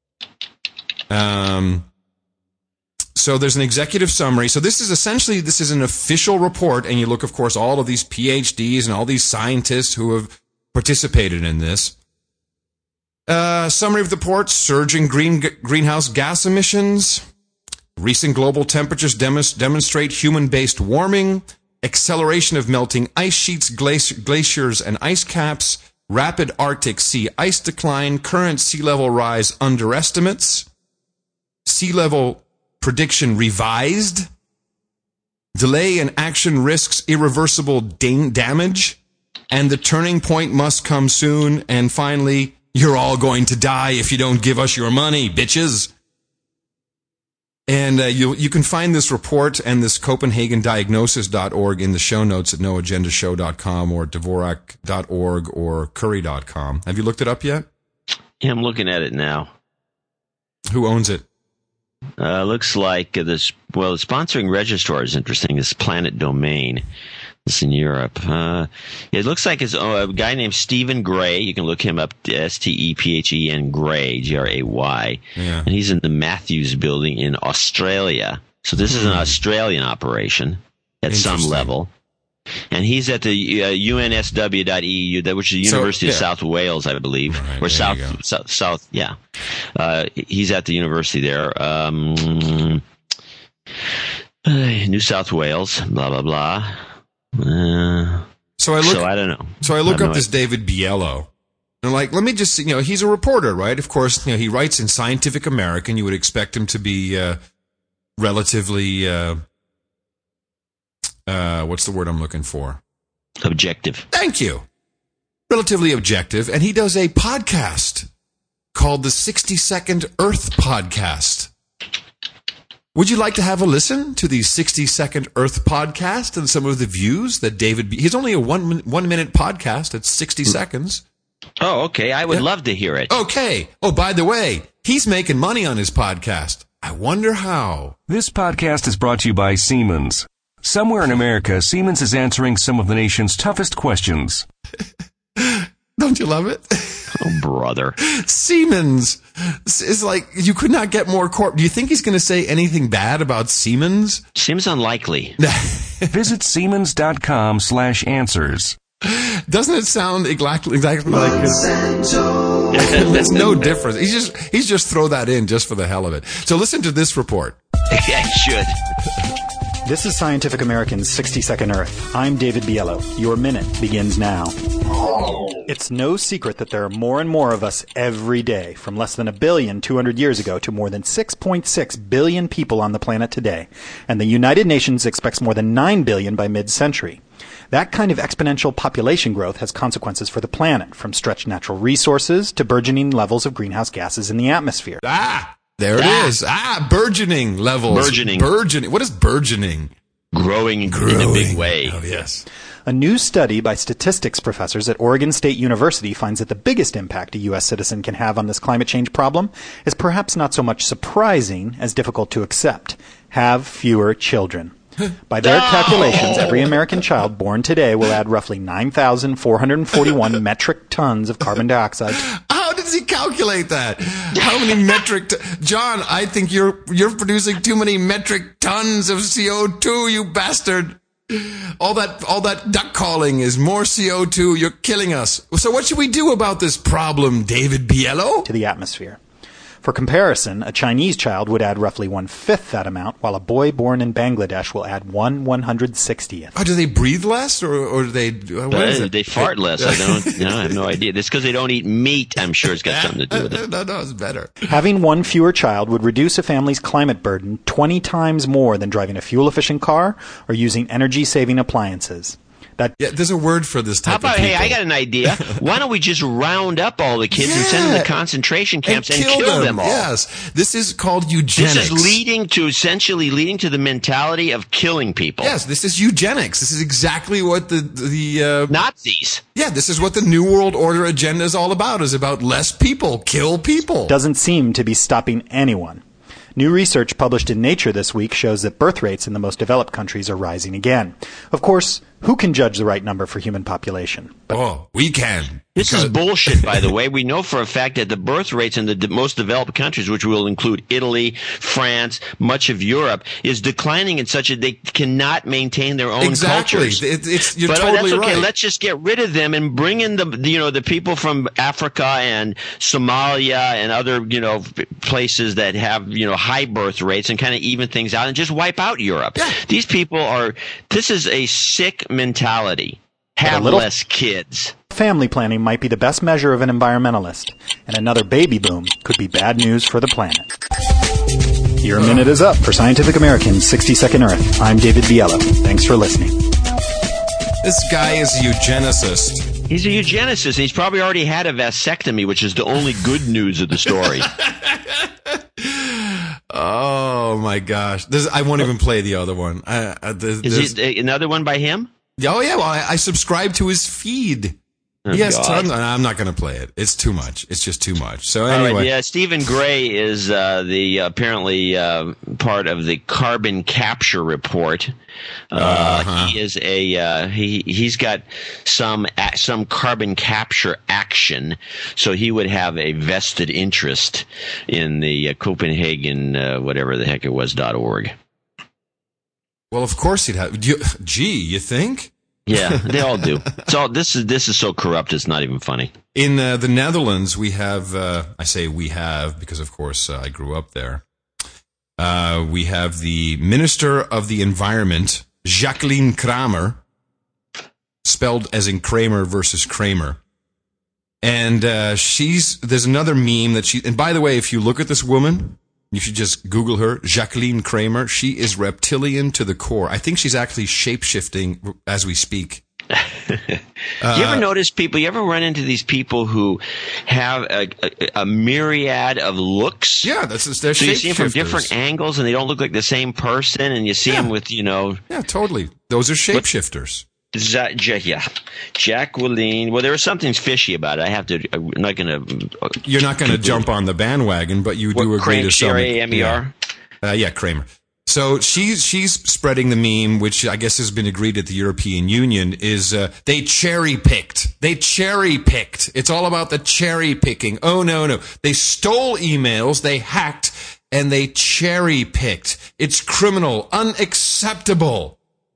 Um, so there's an executive summary. So this is essentially, this is an official report, and you look, of course, all of these P H Ds and all these scientists who have participated in this. Uh, summary of the report, surging green, greenhouse gas emissions. Recent global temperatures demonst- demonstrate human-based warming. Acceleration of melting ice sheets, glaci- glaciers, and ice caps, rapid Arctic sea ice decline, current sea level rise underestimates, sea level prediction revised, delay in action risks irreversible da- damage, and the turning point must come soon, and finally, you're all going to die if you don't give us your money, bitches. And uh, you you can find this report and this Copenhagen Diagnosis dot org in the show notes at no agenda show dot com or Dvorak dot org or Curry dot com. Have you looked it up yet? Yeah, I'm looking at it now. Who owns it? Uh, looks like uh, this. Well, the sponsoring registrar is interesting. This Planet Domain. It's in Europe. Uh, it looks like it's uh, a guy named Stephen Gray. You can look him up, S T E P H E N Gray, G R A Y. Yeah. And he's in the Matthews building in Australia. So this is an Australian operation at some level. And he's at the uh, U N S W dot E U, which is the University so, yeah. of South Wales, I believe. Right, or South, South, South, yeah. Uh, he's at the university there. Um, New South Wales, blah, blah, blah. Uh, so I look. So I don't know. So I look I up this idea. David Biello, and like, let me just, you know, he's a reporter, right? Of course, you know, he writes in Scientific American. You would expect him to be uh, relatively, uh, uh, what's the word I'm looking for? Objective. Thank you. Relatively objective, and he does a podcast called the sixty second Earth Podcast. Would you like to have a listen to the sixty second Earth Podcast and some of the views that David... B- He's only a one, one minute podcast. It's sixty seconds. Oh, okay. I would yeah. love to hear it. Okay. Oh, by the way, he's making money on his podcast. I wonder how. This podcast is brought to you by Siemens. Somewhere in America, Siemens is answering some of the nation's toughest questions. Don't you love it? Oh, brother. Siemens is like, you could not get more corp. Do you think he's going to say anything bad about Siemens? Seems unlikely. Visit Siemens.com slash answers. Doesn't it sound exactly, exactly like it? There's no difference. He's just, he's just throw that in just for the hell of it. So listen to this report. Yeah, should. This is Scientific American's sixty second Earth. I'm David Biello. Your minute begins now. It's no secret that there are more and more of us every day, from less than a billion two hundred years ago to more than six point six billion people on the planet today. And the United Nations expects more than nine billion by mid-century. That kind of exponential population growth has consequences for the planet, from stretched natural resources to burgeoning levels of greenhouse gases in the atmosphere. Ah! There it Ah. is. Ah, burgeoning levels. Burgeoning. Burgeoning. What is burgeoning? Growing, Growing in a big way. Oh, yes. A new study by statistics professors at Oregon State University finds that the biggest impact a U S citizen can have on this climate change problem is perhaps not so much surprising as difficult to accept. Have fewer children. By their calculations, every American child born today will add roughly nine thousand four hundred forty-one metric tons of carbon dioxide. How does he calculate that? How many metric t- John, I think you're you're producing too many metric tons of C O two, you bastard. All that all that duck calling is more C O two. You're killing us. So what should we do about this problem, David Biello? To the atmosphere. For comparison, a Chinese child would add roughly one-fifth that amount, while a boy born in Bangladesh will add one one-hundred sixtieth. Oh, do they breathe less, or, or do they... What uh, is it? They fart less. I don't. No, I have no idea. It's because they don't eat meat. I'm sure it's got something to do with it. No, no, it's better. Having one fewer child would reduce a family's climate burden twenty times more than driving a fuel-efficient car or using energy-saving appliances. That Yeah, there's a word for this type How about, of people. hey, I got an idea. Why don't we just round up all the kids and send them Yeah. to concentration camps and, kill, kill them. them all? Yes, this is called eugenics. This is leading to, essentially leading to the mentality of killing people. Yes, this is eugenics. This is exactly what the the uh, Nazis. yeah. This is what the New World Order agenda is all about. Is about less people, kill people. doesn't seem to be stopping anyone. New research published in Nature this week shows that birth rates in the most developed countries are rising again. Of course, who can judge the right number for human population? But Oh, we can. This Because- is bullshit, by the way. We know for a fact that the birth rates in the de- most developed countries, which will include Italy, France, much of Europe, is declining in such a they cannot maintain their own Exactly. cultures. It- it's- you're but totally that's okay. right. Let's just get rid of them and bring in the you know the people from Africa and Somalia and other you know places that have you know high birth rates and kind of even things out and just wipe out Europe. Yeah. These people are. This is a sick mentality. Have little- less kids. family planning might be the best measure of an environmentalist, and another baby boom could be bad news for the planet. Your minute is up for Scientific American's sixty second Earth. I'm David Biello. Thanks for listening. This guy is a eugenicist. He's a eugenicist. He's probably already had a vasectomy, which is the only good news of the story. Oh my gosh! This, I won't even play the other one. I, I, this, Is this- it another one by him? Oh yeah, well I, I subscribe to his feed. Oh, Yes, God. tons. I'm not going to play it. It's too much. It's just too much. So All anyway, right, yeah, Stephen Gray is uh, the apparently uh, part of the carbon capture report. Uh, Uh-huh. He is a uh, he. He's got some a- some carbon capture action, so he would have a vested interest in the uh, Copenhagen uh, whatever the heck it was dot org. well, of course he'd have. You, gee, you think? Yeah, they all do. It's all this is this is so corrupt. It's not even funny. In uh, the Netherlands, we have. Uh, I say we have because, of course, uh, I grew up there. Uh, we have the Minister of the Environment, Jacqueline Kramer, spelled as in Kramer versus Kramer. And uh, she's there's another meme that she. And by the way, if you look at this woman, you should just Google her, Jacqueline Kramer. She is reptilian to the core. I think she's actually shape-shifting as we speak. you ever notice people? You ever run into these people who have a, a, a myriad of looks? Yeah, that's they're So you see them from shapeshifters. different angles, and they don't look like the same person, and you see Yeah. them with, you know, Yeah, totally. Those are shapeshifters. Ja- Ja- yeah, Jacqueline. Well, there was something fishy about it. I have to. I'm not going to. You're not going to jump on the bandwagon, but you do agree to some. C R A M E R? Yeah. Uh, yeah, Kramer. So she's she's spreading the meme, which I guess has been agreed at the European Union, is uh, they cherry picked. They cherry picked. It's all about the cherry picking. Oh no, no, they stole emails, they hacked, and they cherry picked. It's criminal, unacceptable.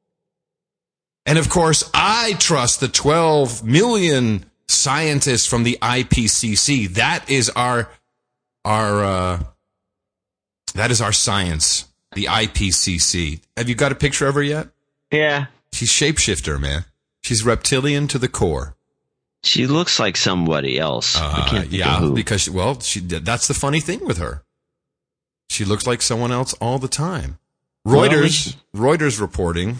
And of course, I trust the twelve million scientists from the I P C C. That is our our uh, that is our science. The I P C C. Have you got a picture of her yet? Yeah. She's shapeshifter, man. She's reptilian to the core. She looks like somebody else. I Uh, can't think yeah, of who. because well, she that's the funny thing with her. She looks like someone else all the time. Well, Reuters, Reuters reporting,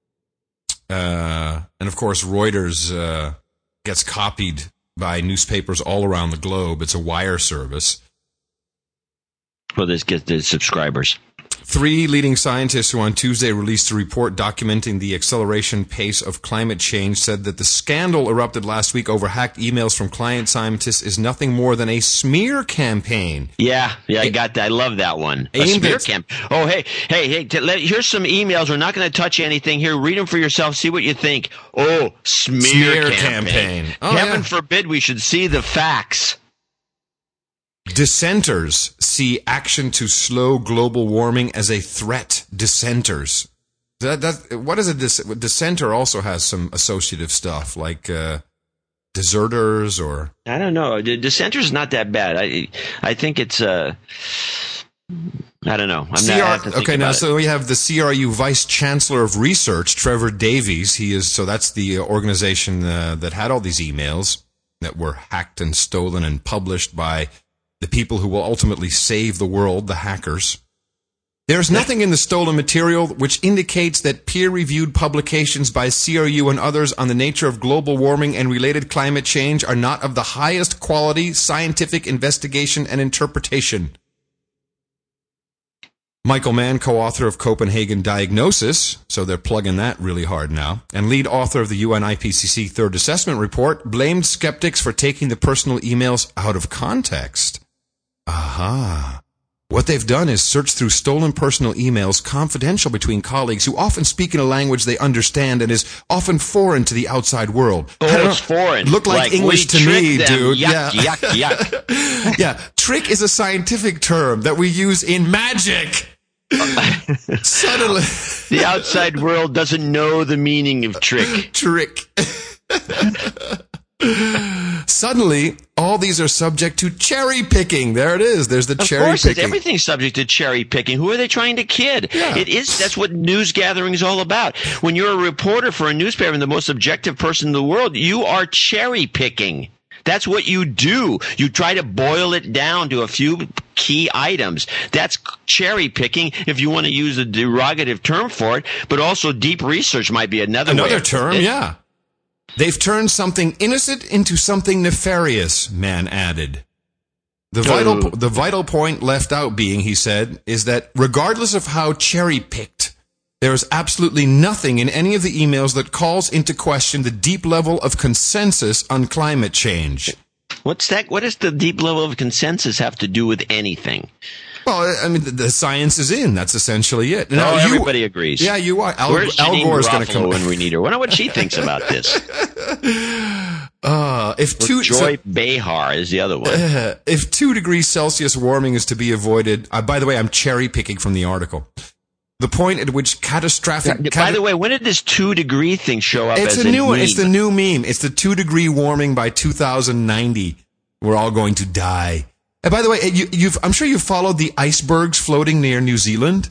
uh, and of course, Reuters uh, gets copied by newspapers all around the globe. It's a wire service. for this get the subscribers. Three leading scientists who on Tuesday released a report documenting the acceleration pace of climate change said that the scandal erupted last week over hacked emails from client scientists is nothing more than a smear campaign. Yeah, yeah, I got that. I love that one. A Aimed smear at- campaign. Oh, hey, hey, hey, t- let, here's some emails. We're not going to touch anything here. Read them for yourself. See what you think. Oh, smear, Smear campaign. campaign. Oh, Heaven yeah. forbid we should see the facts. Dissenters see action to slow global warming as a threat. Dissenters. That, that, what is a dis- dissenter? Also has some associative stuff like uh, deserters or. I don't know. The dissenter's not that bad. I I think it's uh I don't know. I'm C R, not, I have to think okay, now about so we have the C R U Vice Chancellor of Research, Trevor Davies. He is so that's the organization uh, that had all these emails that were hacked and stolen and published by the people who will ultimately save the world, the hackers. There's nothing in the stolen material which indicates that peer-reviewed publications by C R U and others on the nature of global warming and related climate change are not of the highest quality scientific investigation and interpretation. Michael Mann, co-author of Copenhagen Diagnosis, so they're plugging that really hard now, and lead author of the U N I P C C Third Assessment Report, blamed skeptics for taking the personal emails out of context. Aha. What they've done is search through stolen personal emails confidential between colleagues who often speak in a language they understand and is often foreign to the outside world. Oh, I don't it's know, foreign. Look like, Like, English we to me, tricked them. dude. Yuck, yeah. yuck, yuck. Yeah. Trick is a scientific term that we use in magic. Suddenly. The outside world doesn't know the meaning of trick. Trick. Suddenly, all these are subject to cherry picking. There it is. There's the Of cherry course, it's picking. everything's subject to cherry picking. Who are they trying to kid? Yeah. It is. That's what news gathering is all about. When you're a reporter for a newspaper and the most objective person in the world, you are cherry picking. That's what you do. You try to boil it down to a few key items. That's cherry picking, if you want to use a derogative term for it. But also, deep research might be another way Another of term, it. yeah. They've turned something innocent into something nefarious, Mann added. The vital, Oh. the vital point left out being, he said, is that regardless of how cherry-picked, there is absolutely nothing in any of the emails that calls into question the deep level of consensus on climate change. What's that? What does the deep level of consensus have to do with anything? Well, I mean, the, the science is in. That's essentially it. Now, Oh, you- everybody agrees. Yeah, you are. Al, Where's Al Janine Gore's going to Garofalo come. when we need her? I wonder what she thinks about this. Uh, if two, Joy so- Behar is the other one. Uh, if two degrees Celsius warming is to be avoided, uh, by the way, I'm cherry picking from the article. The point at which catastrophic. By cata- the way, when did this two degree thing show up? it's as a new one. meme? It's the new meme. It's the two degree warming by two thousand ninety. We're all going to die. And by the way, you, you've, I'm sure you've followed the icebergs floating near New Zealand.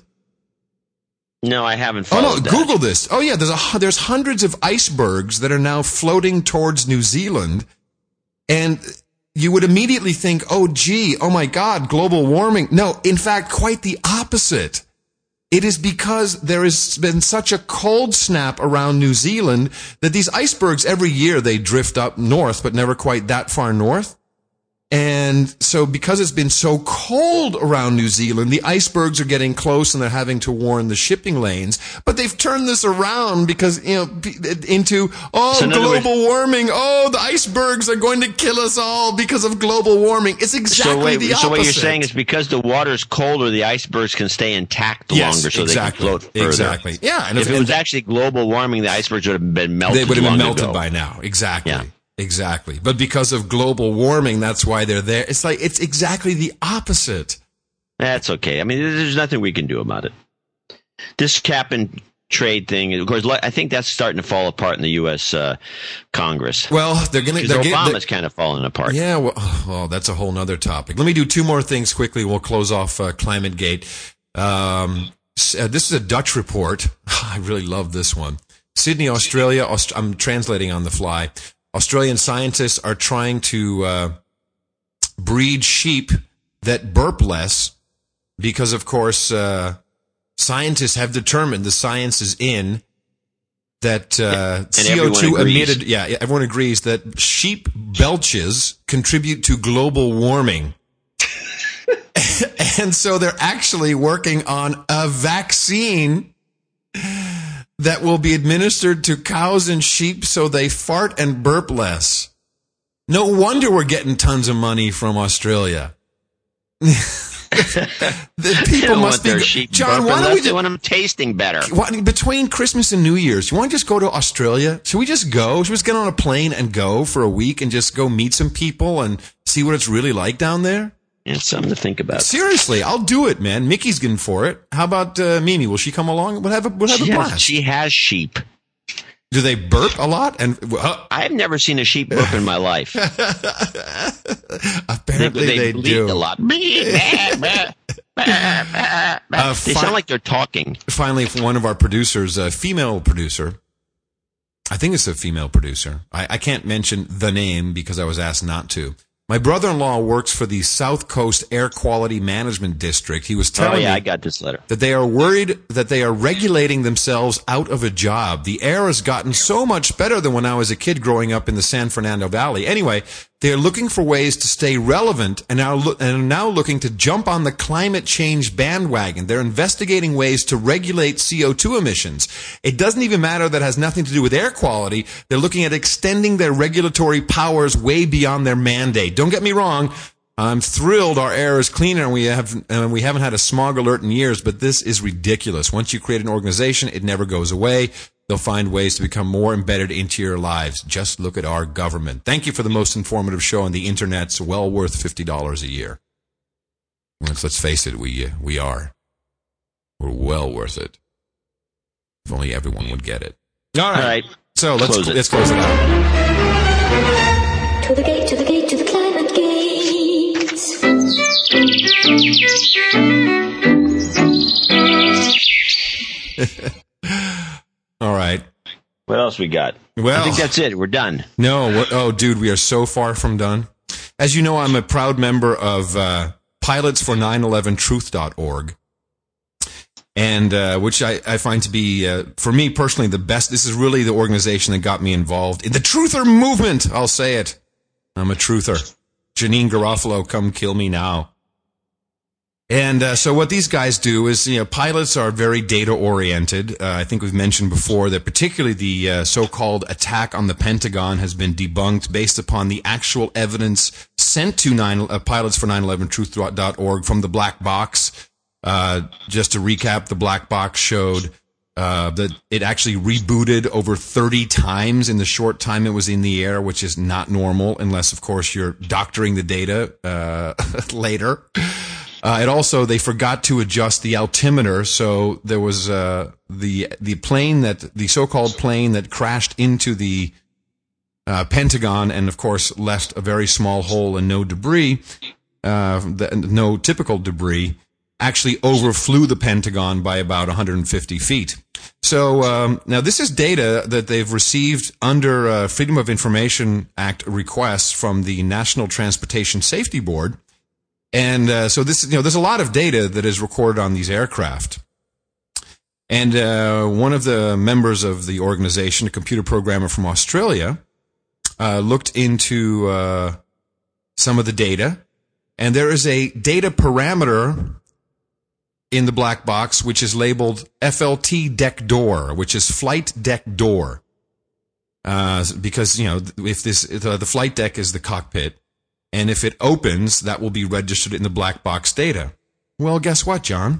No, I haven't Oh followed no! that. Google this. Oh yeah, there's a there's hundreds of icebergs that are now floating towards New Zealand, and you would immediately think, "Oh gee, oh my God, global warming." No, in fact, quite the opposite. It is because there has been such a cold snap around New Zealand that these icebergs every year they drift up north, but never quite that far north. And so because it's been so cold around New Zealand, the icebergs are getting close and they're having to warn the shipping lanes. But they've turned this around because, you know, into, oh, So in other global warming. Oh, the icebergs are going to kill us all because of global warming. It's exactly so wait, the opposite. so what you're saying is because the water's colder, the icebergs can stay intact Yes, longer, so exactly, they can float further. exactly. Yeah, and if, if- it was actually global warming, the icebergs would have been melted. They would have been long melted ago. by now. Exactly. Yeah. Exactly. But because of global warming, that's why they're there. It's like, it's exactly the opposite. That's okay. I mean, there's nothing we can do about it. This cap and trade thing, of course, I think that's starting to fall apart in the U S Uh, Congress. Well, they're going to, Because they're Obama's getting, kind of falling apart. yeah, well, well, that's a whole nother topic. Let me do two more things quickly. We'll close off uh, ClimateGate. Um, s- uh, this is a Dutch report. I really love this one. Sydney, Australia. Aust- I'm translating on the fly. Australian scientists are trying to uh, breed sheep that burp less because, of course, uh, scientists have determined, the science is in, that uh, C O two everyone agrees. emitted, yeah, yeah, everyone agrees that sheep belches contribute to global warming. And so they're actually working on a vaccine that will be administered to cows and sheep so they fart and burp less. No wonder we're getting tons of money from Australia. The people must be. John, why don't we do want them tasting better? Why, between Christmas and New Year's, you want to just go to Australia? Should we just go? Should we just get on a plane and go for a week and just go meet some people and see what it's really like down there? Yeah, it's something to think about. Seriously, I'll do it, man. Mickey's getting for it. How about uh, Mimi? Will she come along? We'll have a, we'll have she a has, blast. She has sheep. Do they burp a lot? And uh, I've never seen a sheep burp in my life. Apparently they, they, they do a lot. uh, they fi- sound like they're talking. Finally, one of our producers, a female producer, I think it's a female producer. I, I can't mention the name because I was asked not to. My brother-in-law works for the South Coast Air Quality Management District. He was telling oh, yeah, me I got this letter. that they are worried that they are regulating themselves out of a job. The air has gotten so much better than when I was a kid growing up in the San Fernando Valley. Anyway, they are looking for ways to stay relevant and are, lo- and are now looking to jump on the climate change bandwagon. They're investigating ways to regulate C O two emissions. It doesn't even matter that it has nothing to do with air quality. They're looking at extending their regulatory powers way beyond their mandate. Don't get me wrong. I'm thrilled our air is cleaner and we have and we haven't had a smog alert in years, but this is ridiculous. Once you create an organization, it never goes away. They'll find ways to become more embedded into your lives. Just look at our government. Thank you for the most informative show on the internet's well worth fifty dollars a year. Let's, let's face it, we uh, we are. We're well worth it. If only everyone would get it. All right. All right. So let's close it. let's close it out. To the gate, to the gate, to the climate gate. All right. What else we got? Well, I think that's it. We're done. No. What, oh, dude, we are so far from done. As you know, I'm a proud member of uh, pilots for nine eleven truth dot org. And uh, which I, I find to be, uh, for me personally, the best. This is really the organization that got me involved in the truther movement. I'll say it. I'm a truther. Janine Garofalo, come kill me now. And uh, so what these guys do is, you know, pilots are very data-oriented. Uh, I think we've mentioned before that particularly the uh, so-called attack on the Pentagon has been debunked based upon the actual evidence sent to nine, uh, pilots for nine eleven truth dot org from the black box. Uh, just to recap, the black box showed uh, that it actually rebooted over thirty times in the short time it was in the air, which is not normal unless, of course, you're doctoring the data uh, later. Uh, it also, they forgot to adjust the altimeter, so there was uh, the the plane that, the so-called plane that crashed into the uh, Pentagon and, of course, left a very small hole and no debris, uh, the, no typical debris, actually overflew the Pentagon by about one hundred fifty feet. So um, now this is data that they've received under uh, Freedom of Information Act requests from the National Transportation Safety Board. And uh, so this, you know, there's a lot of data that is recorded on these aircraft. And uh, one of the members of the organization, a computer programmer from Australia, uh, looked into uh, some of the data. And there is a data parameter in the black box which is labeled F L T deck door, which is flight deck door. Uh, because, you know, if this, if, uh, the flight deck is the cockpit. And if it opens, that will be registered in the black box data. Well, guess what, John?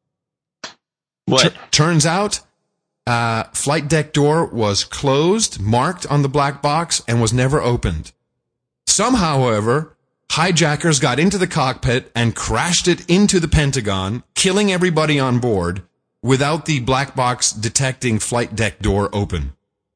What? T- turns out, uh, flight deck door was closed, marked on the black box, and was never opened. Somehow, however, hijackers got into the cockpit and crashed it into the Pentagon, killing everybody on board without the black box detecting flight deck door open.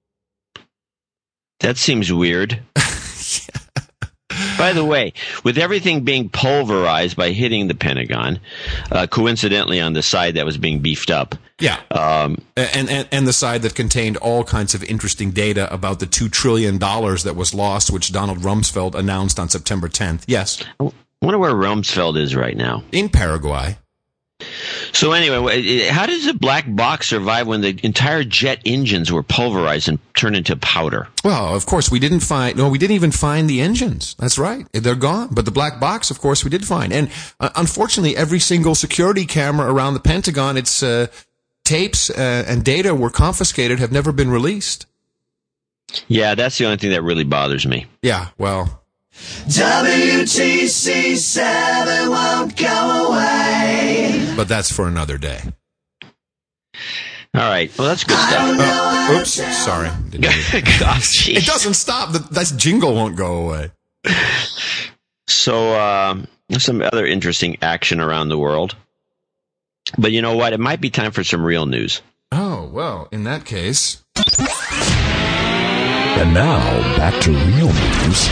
That seems weird. Yeah. By the way, with everything being pulverized by hitting the Pentagon, uh, coincidentally on the side that was being beefed up. Yeah. Um, and, and, and the side that contained all kinds of interesting data about the two trillion dollars that was lost, which Donald Rumsfeld announced on September tenth. Yes. I wonder where Rumsfeld is right now. In Paraguay. So anyway, how does the black box survive when the entire jet engines were pulverized and turned into powder? Well, of course, we didn't find, no, we didn't even find the engines. That's right. They're gone. But the black box, of course, we did find. And uh, unfortunately, every single security camera around the Pentagon, its uh, tapes uh, and data were confiscated, have never been released. Yeah, that's the only thing that really bothers me. Yeah, well. W T C seven won't go away. But that's for another day. All right. Well, that's good stuff. Oh, oops. Sorry. Gosh, it doesn't stop. That, that jingle won't go away. So, um, some other interesting action around the world. But you know what? It might be time for some real news. Oh, well, in that case. And now, back to real news.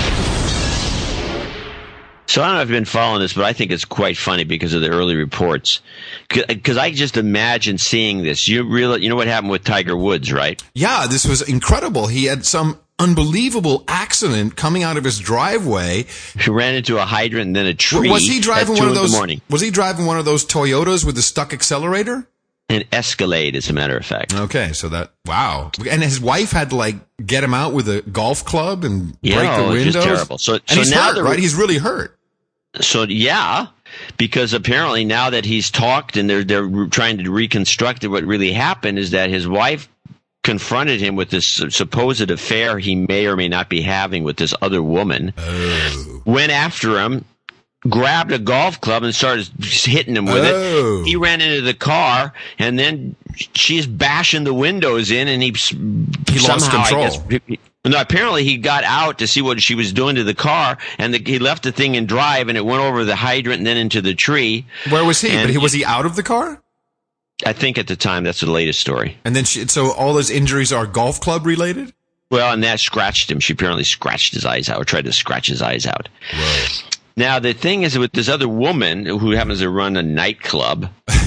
So I don't know if you've been following this, but I think it's quite funny because of the early reports. Because I just imagine seeing this. You really, you know what happened with Tiger Woods, right? Yeah, this was incredible. He had some unbelievable accident coming out of his driveway. He ran into a hydrant and then a tree. Was he driving one of those? Morning. Was he driving one of those Toyotas with the stuck accelerator? An Escalade, as a matter of fact. Okay, so that wow, and his wife had to like get him out with a golf club and yeah, break the oh, windows. Just terrible. So, and so he's now hurt, the, right? He's really hurt. So yeah, because apparently now that he's talked and they're they're trying to reconstruct what really happened is that his wife confronted him with this supposed affair he may or may not be having with this other woman. Oh. Went after him, grabbed a golf club and started hitting him with oh. it. He ran into the car, and then she's bashing the windows in, and he, he somehow, lost control. I guess, he, no, apparently he got out to see what she was doing to the car, and the, he left the thing in drive, and it went over the hydrant and then into the tree. Where was he? And but he, was he out of the car? I think at the time that's the latest story. And then she, so all those injuries are golf club related? Well, and that scratched him. She apparently scratched his eyes out, or tried to scratch his eyes out. Whoa. Now, the thing is with this other woman who happens to run a nightclub.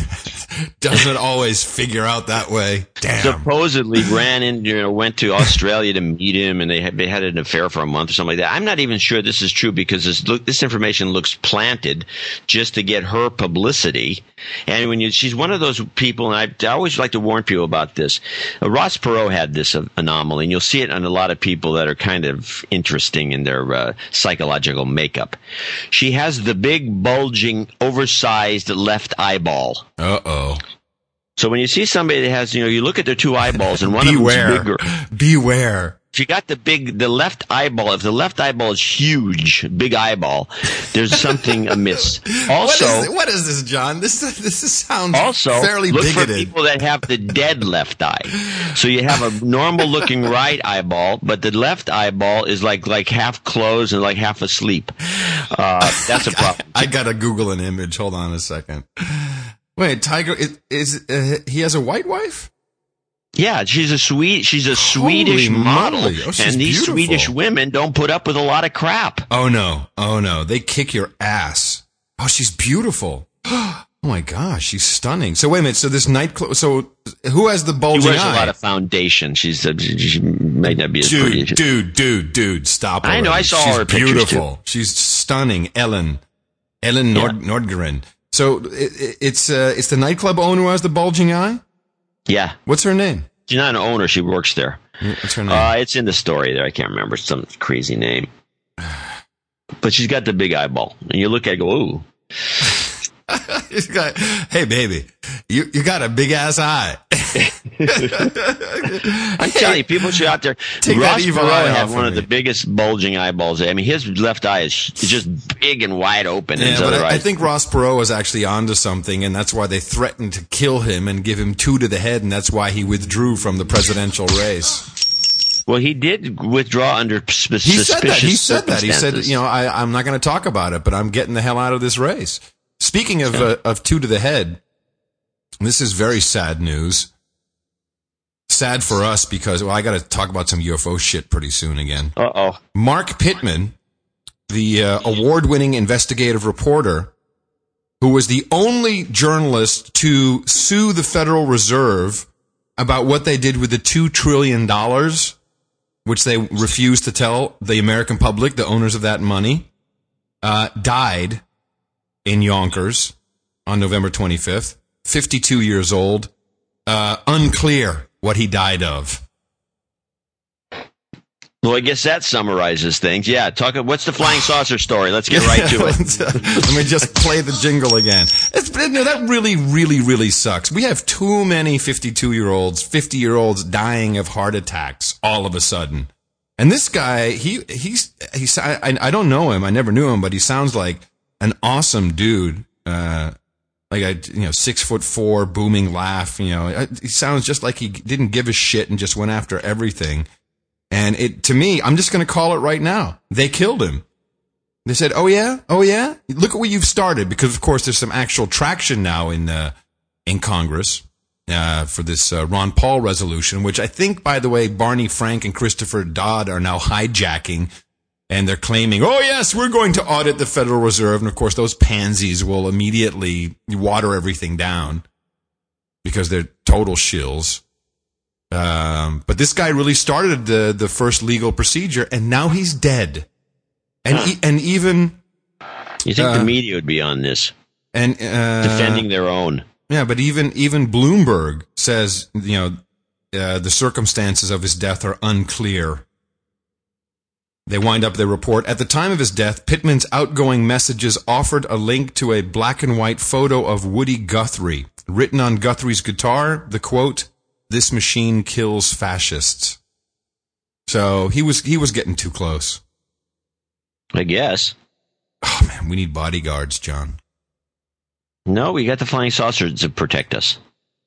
Doesn't always figure out that way. Damn. Supposedly ran in, you know, went to Australia to meet him, and they had, they had an affair for a month or something like that. I'm not even sure this is true because this, look, this information looks planted just to get her publicity. And when you, she's one of those people, and I, I always like to warn people about this. Uh, Ross Perot had this uh, anomaly, and you'll see it on a lot of people that are kind of interesting in their uh, psychological makeup. She has the big, bulging, oversized left eyeball. Uh-oh. So when you see somebody that has, you know, you look at their two eyeballs and one Beware. of them's bigger. Beware. If you got the big, the left eyeball, if the left eyeball is huge, big eyeball, there's something amiss. Also, what is, what is this, John? This this sounds also, fairly look bigoted. for people that have the dead left eye. So you have a normal looking right eyeball, but the left eyeball is like like half closed and like half asleep. Uh, that's a problem. I, I gotta Google an image. Hold on a second. Wait, Tiger is, is uh, he has a white wife? Yeah, she's a sweet. She's a Holy Swedish model, moly. Oh, she's and these beautiful. Swedish women don't put up with a lot of crap. Oh no, oh no, they kick your ass. Oh, she's beautiful. Oh my gosh, she's stunning. So wait a minute. So this nightclub. So who has the bulging She wears eye? a lot of foundation. She's uh, she may not be as pretty. Dude, dude, dude, dude, stop! I know. already. I saw she's her pictures, beautiful. She's stunning, Ellen, Ellen Nord- Yeah. Nordgren. So it, it's uh, it's the nightclub owner who has the bulging eye. Yeah, What's her name? she's not an owner. She works there. What's her name? Uh, it's in the story there. I can't remember some crazy name, but she's got the big eyeball, and you look at it, and go, ooh. He's got, hey baby, you you got a big ass eye. I'm telling you, people should out there. Take that Ross evil Perot eye had off one of of the me. biggest bulging eyeballs. I mean, his left eye is just big and wide open. and Yeah, his but other I, I eyes- think Ross Perot was actually onto something, and that's why they threatened to kill him and give him two to the head, and that's why he withdrew from the presidential race. Well, he did withdraw under sp- He suspicious said that. He said that. He said, circumstances. you know, I, I'm not going to talk about it, but I'm getting the hell out of this race. Speaking of uh, of two to the head, this is very sad news. Sad for us because, well, I got to talk about some U F O shit pretty soon again. Uh-oh. Mark Pittman, the uh, award-winning investigative reporter, who was the only journalist to sue the Federal Reserve about what they did with the two trillion dollars, which they refused to tell the American public, the owners of that money, uh, died in Yonkers. on November twenty-fifth. fifty-two years old. Uh, unclear what he died of. Well, I guess that summarizes things. Yeah, talk. What's the flying saucer story? Let's get right to it. Let me just play the jingle again. It's, no, that really, really, really sucks. We have too many fifty-two-year-olds, fifty-year-olds dying of heart attacks all of a sudden. And this guy, he, he's, he's, I, I don't know him. I never knew him, but he sounds like an awesome dude. Uh, like a, you know, six foot four, booming laugh. You know, he sounds just like he didn't give a shit and just went after everything. And it, to me, I'm just going to call it right now. They killed him. They said, oh yeah? Oh yeah? Look at what you've started. Because of course there's some actual traction now in, uh, in Congress, uh, for this, uh, Ron Paul resolution, which I think, by the way, Barney Frank and Christopher Dodd are now hijacking. And they're claiming, oh yes, we're going to audit the Federal Reserve. And of course those pansies will immediately water everything down because they're total shills. Um, but this guy really started the, the first legal procedure, and now he's dead. And huh. e- and even you think uh, the media would be on this and uh, defending their own? Yeah, but even even Bloomberg says, you know, uh, the circumstances of his death are unclear. They wind up their report. At the time of his death, Pittman's outgoing messages offered a link to a black and white photo of Woody Guthrie. Written on Guthrie's guitar, the quote, "This machine kills fascists." So he was he was getting too close. I guess. Oh man, we need bodyguards, John. No, we got the flying saucers to protect us.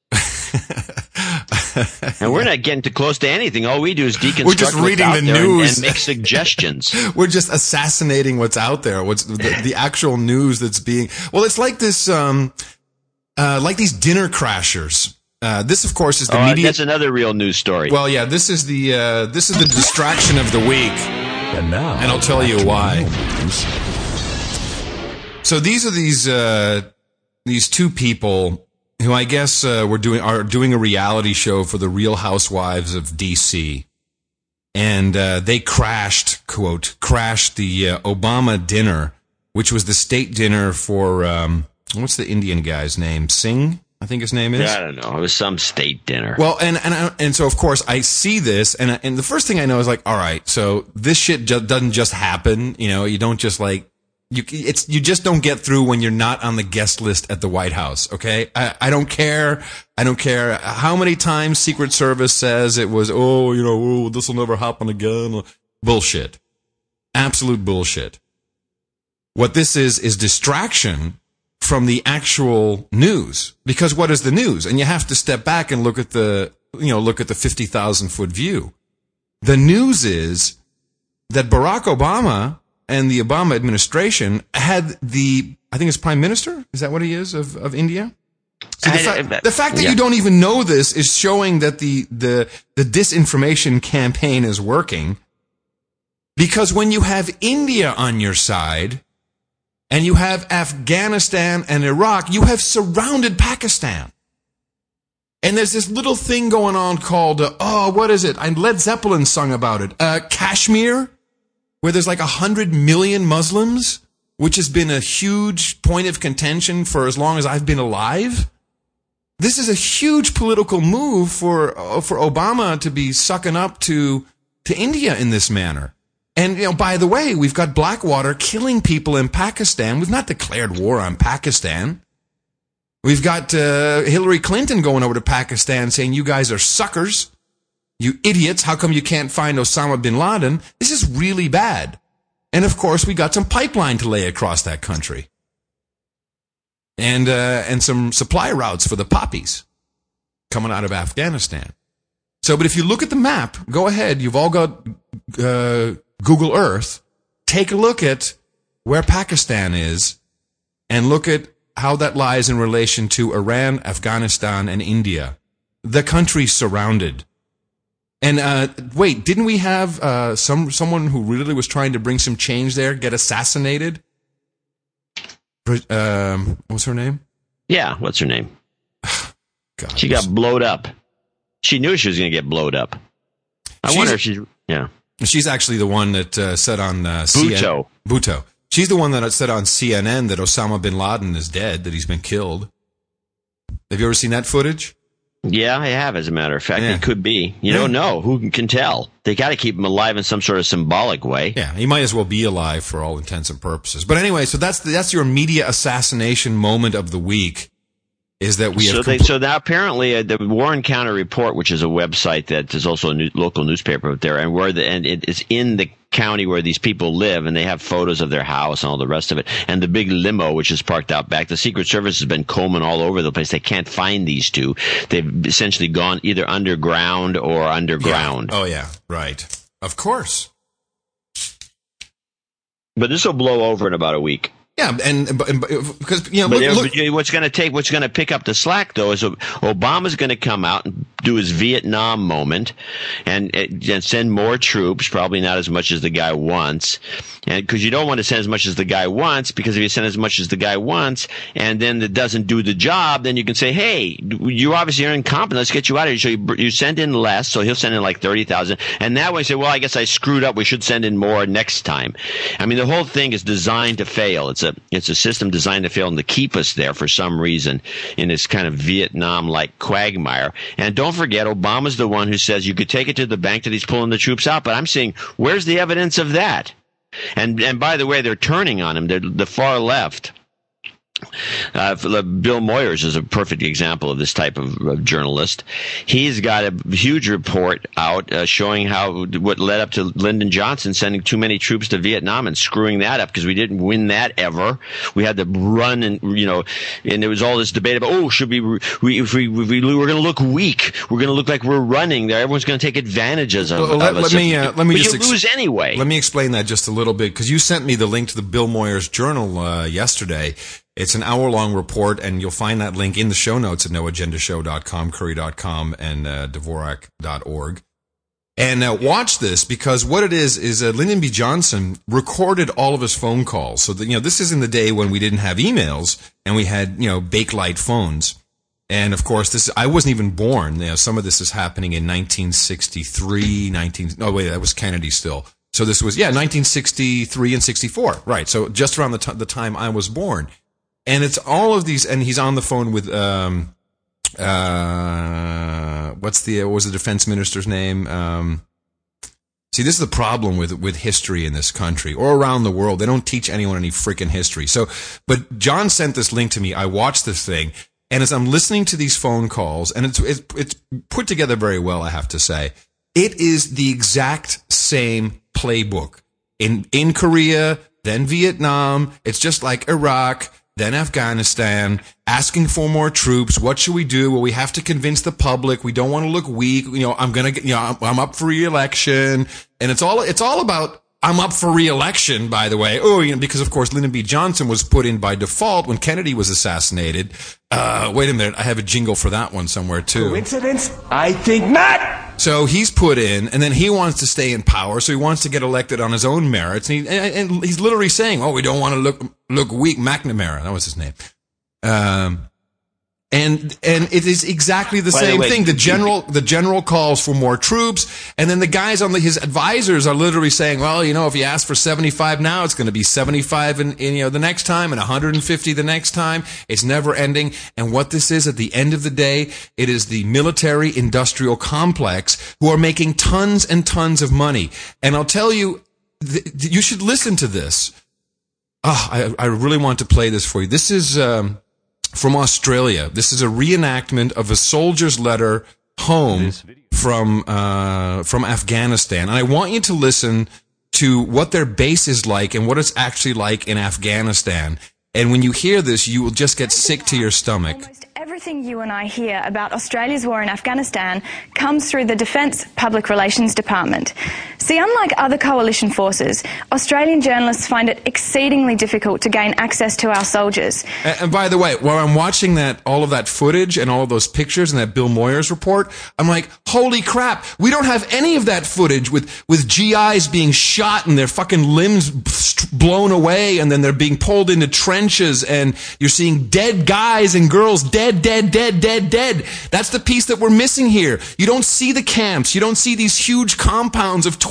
And we're not getting too close to anything. All we do is deconstruct we're just reading what's out the there news and, and make suggestions. We're just assassinating what's out there. What's the, the actual news that's being? Well, it's like this, um, uh, like these dinner crashers. Uh, this, of course, is the oh, media. That's another real news story. Well, yeah, this is the uh, this is the distraction of the week, And now, and I'll tell you why. News. So these are these uh, these two people who I guess uh, were doing are doing a reality show for the Real Housewives of D C, and uh, they crashed, quote, crashed the uh, Obama dinner, which was the state dinner for um, what's the Indian guy's name? Singh, I think his name is. I don't know. It was some state dinner. Well, and and and so of course I see this, and and the first thing I know is like, all right, so this shit ju- doesn't just happen, you know. You don't just like you. It's you just don't get through when you're not on the guest list at the White House. Okay, I I don't care. I don't care how many times Secret Service says it was. Oh, you know, oh, this will never happen again. Bullshit. Absolute bullshit. What this is is distraction from the actual news, because what is the news? And you have to step back and look at the, you know, look at the fifty thousand foot view. The news is that Barack Obama and the Obama administration had the, I think it's prime minister. Is that what he is of, of India? So the, I, fa- I, the fact that yeah. you don't even know this is showing that the, the, the disinformation campaign is working, because when you have India on your side, and you have Afghanistan and Iraq, you have surrounded Pakistan. And there's this little thing going on called, uh, oh, what is it? And Led Zeppelin sung about it. Uh, Kashmir, where there's like a hundred million Muslims, which has been a huge point of contention for as long as I've been alive. This is a huge political move for, uh, for Obama to be sucking up to, to India in this manner. And, you know, by the way, we've got Blackwater killing people in Pakistan. We've not declared war on Pakistan. We've got uh, Hillary Clinton going over to Pakistan saying, you guys are suckers. You idiots. How come you can't find Osama bin Laden? This is really bad. And, of course, we got some pipeline to lay across that country. And, uh, and some supply routes for the poppies coming out of Afghanistan. So, but if you look at the map, go ahead. You've all got uh, Google Earth. Take a look at where Pakistan is and look at how that lies in relation to Iran, Afghanistan, and India. The country's surrounded. And uh, wait, didn't we have uh, some someone who really was trying to bring some change there get assassinated? Um, what's her name? Yeah, what's her name? God, she got blowed up. She knew she was going to get blowed up. I she's, wonder if she's, yeah. She's actually the one that uh, said on uh, C N N. Bhutto. Bhutto. She's the one that said on C N N that Osama bin Laden is dead, that he's been killed. Have you ever seen that footage? Yeah, I have, as a matter of fact. Yeah. It could be. You Yeah. don't know. Who can tell? They got to keep him alive in some sort of symbolic way. Yeah, he might as well be alive for all intents and purposes. But anyway, so that's that's your media assassination moment of the week, is that we so have... they, compl- so now apparently uh, the Warren County Report, which is a website that is also a new, local newspaper up there, and where the and it is in the county where these people live, and they have photos of their house and all the rest of it, and the big limo which is parked out back. The Secret Service has been combing all over the place. They can't find these two. They've essentially gone either underground or underground. Yeah. Oh yeah, right. Of course. But this will blow over in about a week. Yeah, and because you know, But look, uh, look, what's going to take, what's going to pick up the slack, though, is Obama's going to come out and do his Vietnam moment and, and send more troops, probably not as much as the guy wants, and because you don't want to send as much as the guy wants, because if you send as much as the guy wants and then it doesn't do the job, then you can say, hey, you obviously are incompetent. Let's get you out of here. So you, you send in less, so he'll send in like thirty thousand, and that way you say, well, I guess I screwed up. We should send in more next time. I mean, the whole thing is designed to fail. It's a It's a system designed to fail and to keep us there for some reason in this kind of Vietnam-like quagmire. And don't forget, Obama's the one who says you could take it to the bank that he's pulling the troops out. But I'm saying, where's the evidence of that? And and by the way, they're turning on him. They're the far left. Uh, Bill Moyers is a perfect example of this type of, of journalist. He's got a huge report out uh, showing how what led up to Lyndon Johnson sending too many troops to Vietnam and screwing that up, because we didn't win that ever. We had to run, and you know, and there was all this debate about, oh, should we, we if we, if we we're going to look weak, we're going to look like we're running there. Everyone's going to take advantages of, well, of let, us. let me uh, let me but just you ex- lose anyway. Let me explain that just a little bit, because you sent me the link to the Bill Moyers Journal uh, yesterday. It's an hour-long report, and you'll find that link in the show notes at no agenda show dot com, curry dot com, and uh, dvorak dot org. And uh, watch this, because what it is is uh, Lyndon B. Johnson recorded all of his phone calls. So that, you know, this is in the day when we didn't have emails and we had, you know, Bakelite phones. And of course, this I wasn't even born. You know, some of this is happening in nineteen sixty-three, nineteen. Oh wait, that was Kennedy still. So this was yeah, nineteen sixty-three and sixty-four, right? So just around the t- the time I was born. And it's all of these, and he's on the phone with, um, uh, what's the, what was the defense minister's name? Um, see, this is the problem with, with history in this country or around the world. They don't teach anyone any freaking history. So, but John sent this link to me. I watched this thing, and as I'm listening to these phone calls, and it's, it's, it's put together very well, I have to say, it is the exact same playbook in, in Korea, then Vietnam. It's just like Iraq. Then Afghanistan, asking for more troops. What should we do? Well, we have to convince the public. We don't want to look weak. You know, I'm gonna get, you know, I'm, I'm up for re-election. And it's all, it's all about, I'm up for re-election, by the way. Oh, you know, because of course Lyndon B. Johnson was put in by default when Kennedy was assassinated. Uh, wait a minute. I have a jingle for that one somewhere too. Coincidence? I think not! So he's put in, and then he wants to stay in power, so he wants to get elected on his own merits, and, he, and, and he's literally saying, "Oh, we don't want to look look weak." McNamara, that was his name. Um, and and it is exactly the By same the way, thing. The general the general calls for more troops, and then the guys on the, his advisors are literally saying, "Well, you know, if you ask for seventy-five now, it's going to be seventy-five in, in you know the next time, and one hundred fifty the next time. It's never ending." And what this is, at the end of the day, it is the military-industrial complex who are making tons and tons of money. And I'll tell you, th- you should listen to this. Oh, I, I really want to play this for you. This is um, from Australia. This is a reenactment of a soldier's letter home from uh, from Afghanistan. And I want you to listen to what their base is like and what it's actually like in Afghanistan. And when you hear this, you will just get sick to your stomach. Almost everything you and I hear about Australia's war in Afghanistan comes through the Defence Public Relations Department. See, unlike other coalition forces, Australian journalists find it exceedingly difficult to gain access to our soldiers. And, and by the way, while I'm watching that, all of that footage and all of those pictures and that Bill Moyers report, I'm like, holy crap, we don't have any of that footage with, with G Is being shot and their fucking limbs blown away, and then they're being pulled into trenches, and you're seeing dead guys and girls dead, dead, dead, dead, dead. That's the piece that we're missing here. You don't see the camps. You don't see these huge compounds of twenty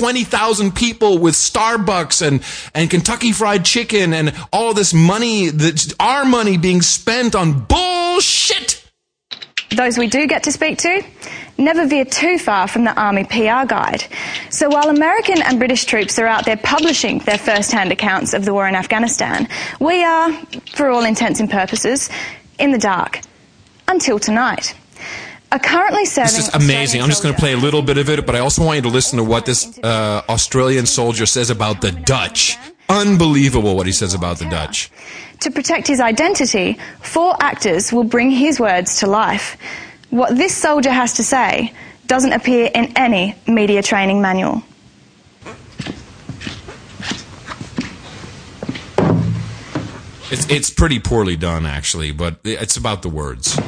twenty thousand people with Starbucks and, and Kentucky Fried Chicken and all this money, that's our money being spent on bullshit. Those we do get to speak to never veer too far from the Army P R guide. So while American and British troops are out there publishing their first-hand accounts of the war in Afghanistan, we are, for all intents and purposes, in the dark. Until tonight. A currently serving... This is amazing. I'm just going to play a little bit of it, but I also want you to listen to what this uh, Australian soldier says about the Dutch. Unbelievable what he says about the Dutch. To protect his identity, four actors will bring his words to life. What this soldier has to say doesn't appear in any media training manual. It's it's pretty poorly done, actually, but it's about the words.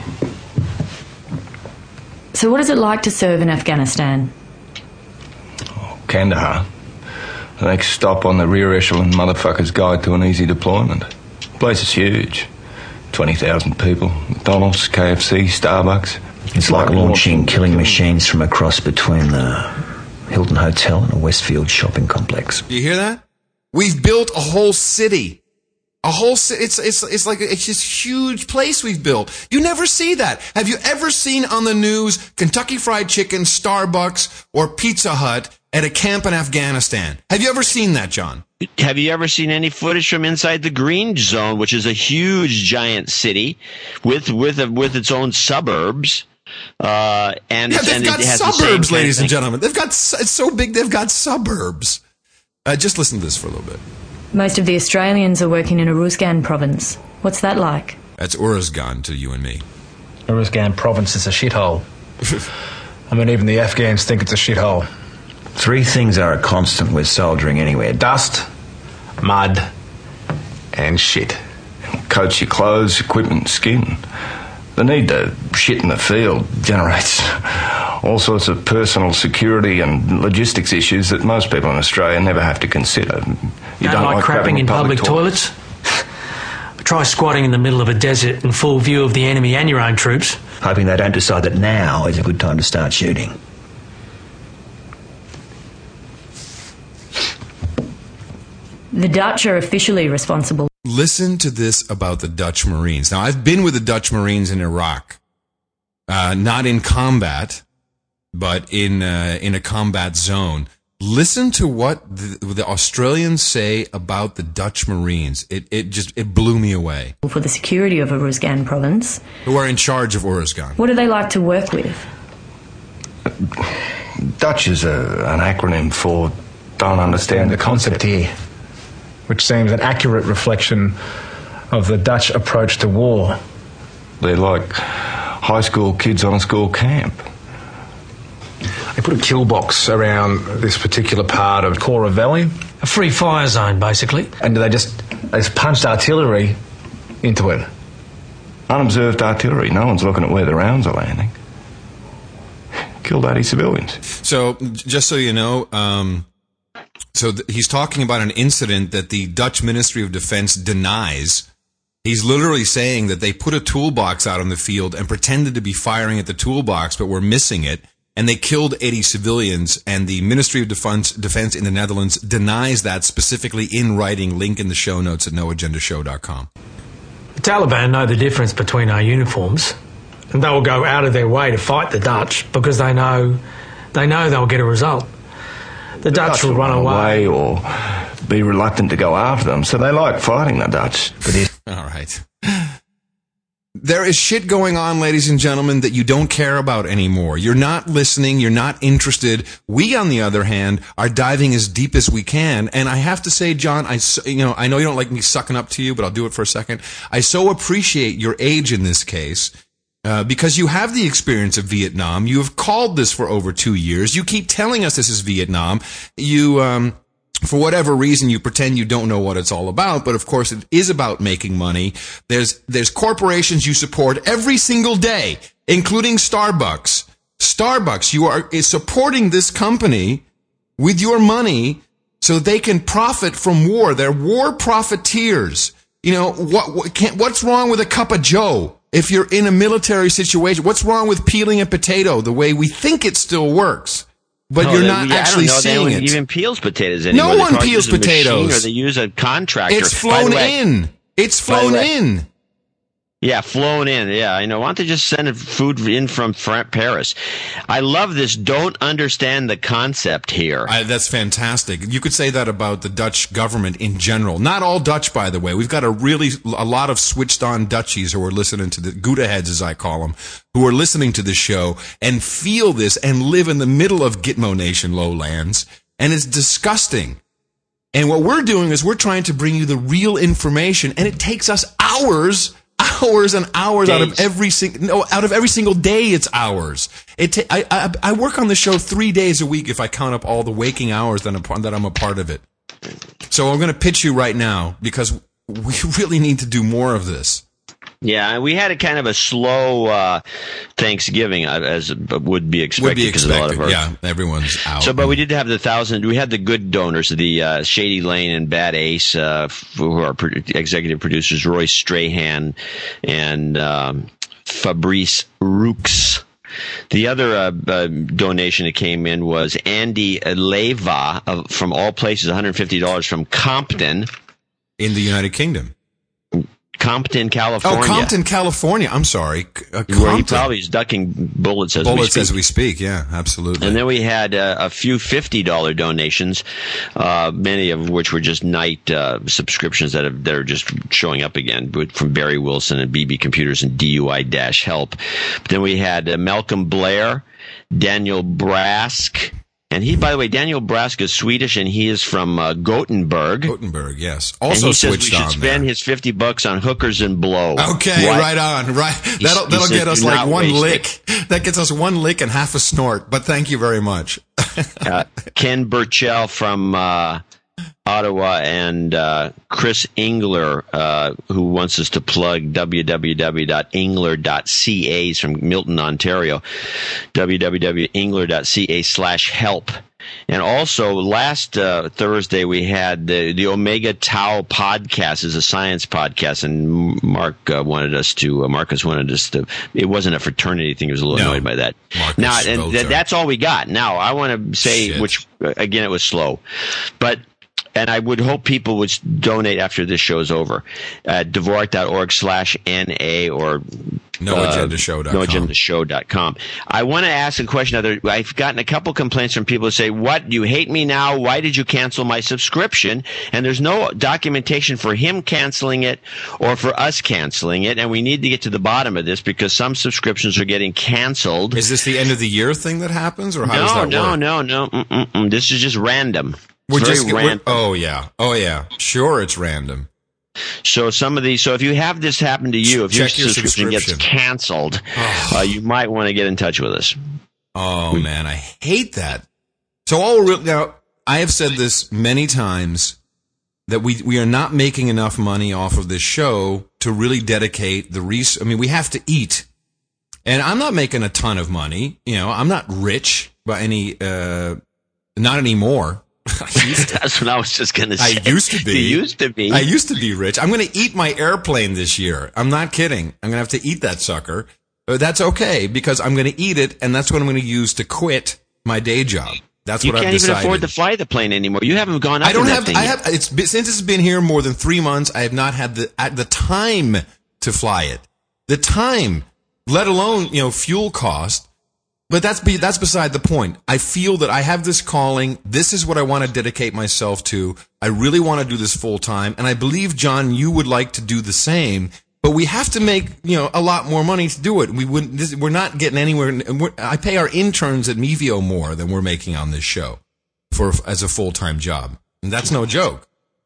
So what is it like to serve in Afghanistan? Oh, Kandahar. The next stop on the rear echelon motherfucker's guide to an easy deployment. The place is huge. twenty thousand people. McDonald's, K F C, Starbucks. It's like launching killing machines from a cross between the Hilton Hotel and a Westfield shopping complex. Do you hear that? We've built a whole city. A whole city. It's, it's, it's like it's this huge place we've built. You never see that. Have you ever seen on the news Kentucky Fried Chicken, Starbucks, or Pizza Hut at a camp in Afghanistan? Have you ever seen that, John? Have you ever seen any footage from inside the Green Zone, which is a huge, giant city with with a, with its own suburbs? Uh, and yeah, they've and got it has suburbs, the same ladies and thing. gentlemen. They've got it's so big. They've got suburbs. Uh, just listen to this for a little bit. Most of the Australians are working in Uruzgan province. What's that like? That's Uruzgan to you and me. Uruzgan province is a shithole. I mean, even the Afghans think it's a shithole. Three things are a constant with soldiering anywhere. Dust, mud, and shit. Coats your clothes, equipment, skin. The need to shit in the field generates all sorts of personal security and logistics issues that most people in Australia never have to consider. You don't, don't like, like crapping in public, public toilets? Try squatting in the middle of a desert in full view of the enemy and your own troops. Hoping they don't decide that now is a good time to start shooting. The Dutch are officially responsible. Listen to this about the Dutch Marines. Now, I've been with the Dutch Marines in Iraq, uh, not in combat, but in uh, in a combat zone. Listen to what the, the Australians say about the Dutch Marines. It it just it blew me away. For the security of Uruzgan province, who are in charge of Uruzgan. What do they like to work with? Dutch is a, an acronym for don't understand the concept here. Which seems an accurate reflection of the Dutch approach to war. They're like high school kids on a school camp. They put a kill box around this particular part of Kora Valley. A free fire zone, basically. And they just, they just punched artillery into it. Unobserved artillery. No one's looking at where the rounds are landing. Killed eighty civilians. So, just so you know... Um So th- he's talking about an incident that the Dutch Ministry of Defense denies. He's literally saying that they put a toolbox out on the field and pretended to be firing at the toolbox, but were missing it, and they killed eighty civilians, and the Ministry of Defense, Defense in the Netherlands denies that specifically in writing. Link in the show notes at no agenda show dot com. The Taliban know the difference between our uniforms, and they will go out of their way to fight the Dutch because they know, they know they'll get a result. The, the Dutch, Dutch will run away. away or be reluctant to go after them, so they like fighting the Dutch. All right. There is shit going on, ladies and gentlemen, that you don't care about anymore. You're not listening. You're not interested. We, on the other hand, are diving as deep as we can. And I have to say, John, I, you know, I know you don't like me sucking up to you, but I'll do it for a second. I so appreciate your age in this case. Uh, because you have the experience of Vietnam. You have called this for over two years. You keep telling us this is Vietnam. You, um, for whatever reason, you pretend you don't know what it's all about. But of course, it is about making money. There's, there's corporations you support every single day, including Starbucks. Starbucks, you are is supporting this company with your money so they can profit from war. They're war profiteers. You know, what, what can't, what's wrong with a cup of Joe? If you're in a military situation, what's wrong with peeling a potato the way we think it still works? but no, you're they, not yeah, actually I don't know, seeing they it. even peels potatoes anymore. No They one probably peels use a machine potatoes. Or they use a contractor. It's By flown the way- in. It's by the flown way- in. Yeah, flown in. Yeah, I know. Why don't they just send food in from Fra- Paris? I love this. Don't understand the concept here. I, that's fantastic. You could say that about the Dutch government in general. Not all Dutch, by the way. We've got a really a lot of switched-on Dutchies who are listening to the Gouda heads, as I call them, who are listening to the show and feel this and live in the middle of Gitmo Nation lowlands, and it's disgusting. And what we're doing is we're trying to bring you the real information, and it takes us hours. Hours and hours Days. out of every single no out of every single day. It's hours. It ta- I, I I work on the show three days a week if I count up all the waking hours that I'm that I'm a part of it. So I'm going to pitch you right now because we really need to do more of this. Yeah, we had a kind of a slow uh, Thanksgiving, uh, as would be expected. Would be because of a lot expected. of our, Yeah, everyone's out. So, but we did have the thousand. We had the good donors, the uh, Shady Lane and Bad Ace, uh, who are pro- executive producers, Roy Strahan and um, Fabrice Roux. The other uh, uh, donation that came in was Andy Leva uh, from all places, one hundred fifty dollars from Compton in the United Kingdom. Compton, California. Oh, Compton, California. I'm sorry. Uh, Where he probably is ducking bullets as bullets we speak. as we speak. Yeah, absolutely. And then we had uh, a few fifty dollars donations, uh, many of which were just night uh, subscriptions that, have, that are just showing up again, from Barry Wilson and B B Computers and D U I-Help. But then we had uh, Malcolm Blair, Daniel Brask. And he, by the way, Daniel Brask is Swedish, and he is from uh, Gothenburg. Gothenburg, yes. Also and he says we switched should on spend there. his fifty bucks on hookers and blow. Okay, What? right on, right. He- That'll he that'll says get us do like not one waste lick. That gets us one lick and half a snort. But thank you very much. uh, Ken Burchell from uh, Ottawa and uh, Chris Engler, uh, who wants us to plug w w w dot engler dot c a. He's from Milton, Ontario. w w w dot engler dot c a slash help. And also, last uh, Thursday we had the, the Omega Tau podcast, is a science podcast, and Mark uh, wanted us to. Uh, Marcus wanted us to. It wasn't a fraternity thing. He was a little No. annoyed by that. Marcus now, and th- Votar. that's all we got. Now, I want to say, Shit. which uh, again, it was slow, but. And I would hope people would donate after this show is over at Dvorak dot org slash N A or no agenda show dot com. no agenda show dot com. I want to ask a question. Other, I've gotten a couple complaints from people who say, what, you hate me now? Why did you cancel my subscription? And there's no documentation for him canceling it or for us canceling it. And we need to get to the bottom of this because some subscriptions are getting canceled. Is this the end of the year thing that happens, or how no, does that no, work? no, no, no. Mm-mm-mm. This is just random. We're Very just we're- random. oh yeah, oh yeah. Sure, it's random. So some of these, so if you have this happen to you, if Check your your subscription gets subscription. canceled, uh, you might want to get in touch with us. Oh man, I hate that. So all real, now I have said this many times that we we are not making enough money off of this show to really dedicate the res. I mean, we have to eat, and I'm not making a ton of money. You know, I'm not rich by any, uh, not anymore. I used to. That's what I was just going to say. I used to be. You used to be. I used to be rich. I'm going to eat my airplane this year. I'm not kidding. I'm going to have to eat that sucker. But that's okay because I'm going to eat it, and that's what I'm going to use to quit my day job. That's you what I've can't even decided. afford to fly the plane anymore. You haven't gone up I don't in that have. thing I yet. have. It's been, since it's been here more than three months. I have not had the at the time to fly it. The time, let alone you know fuel cost. But that's be, that's beside the point. I feel that I have this calling. This is what I want to dedicate myself to. I really want to do this full time, and I believe, John, you would like to do the same. But we have to make you know a lot more money to do it. We wouldn't. This, we're not getting anywhere. We're, I pay our interns at Mevio more than we're making on this show for as a full time job, and that's no joke.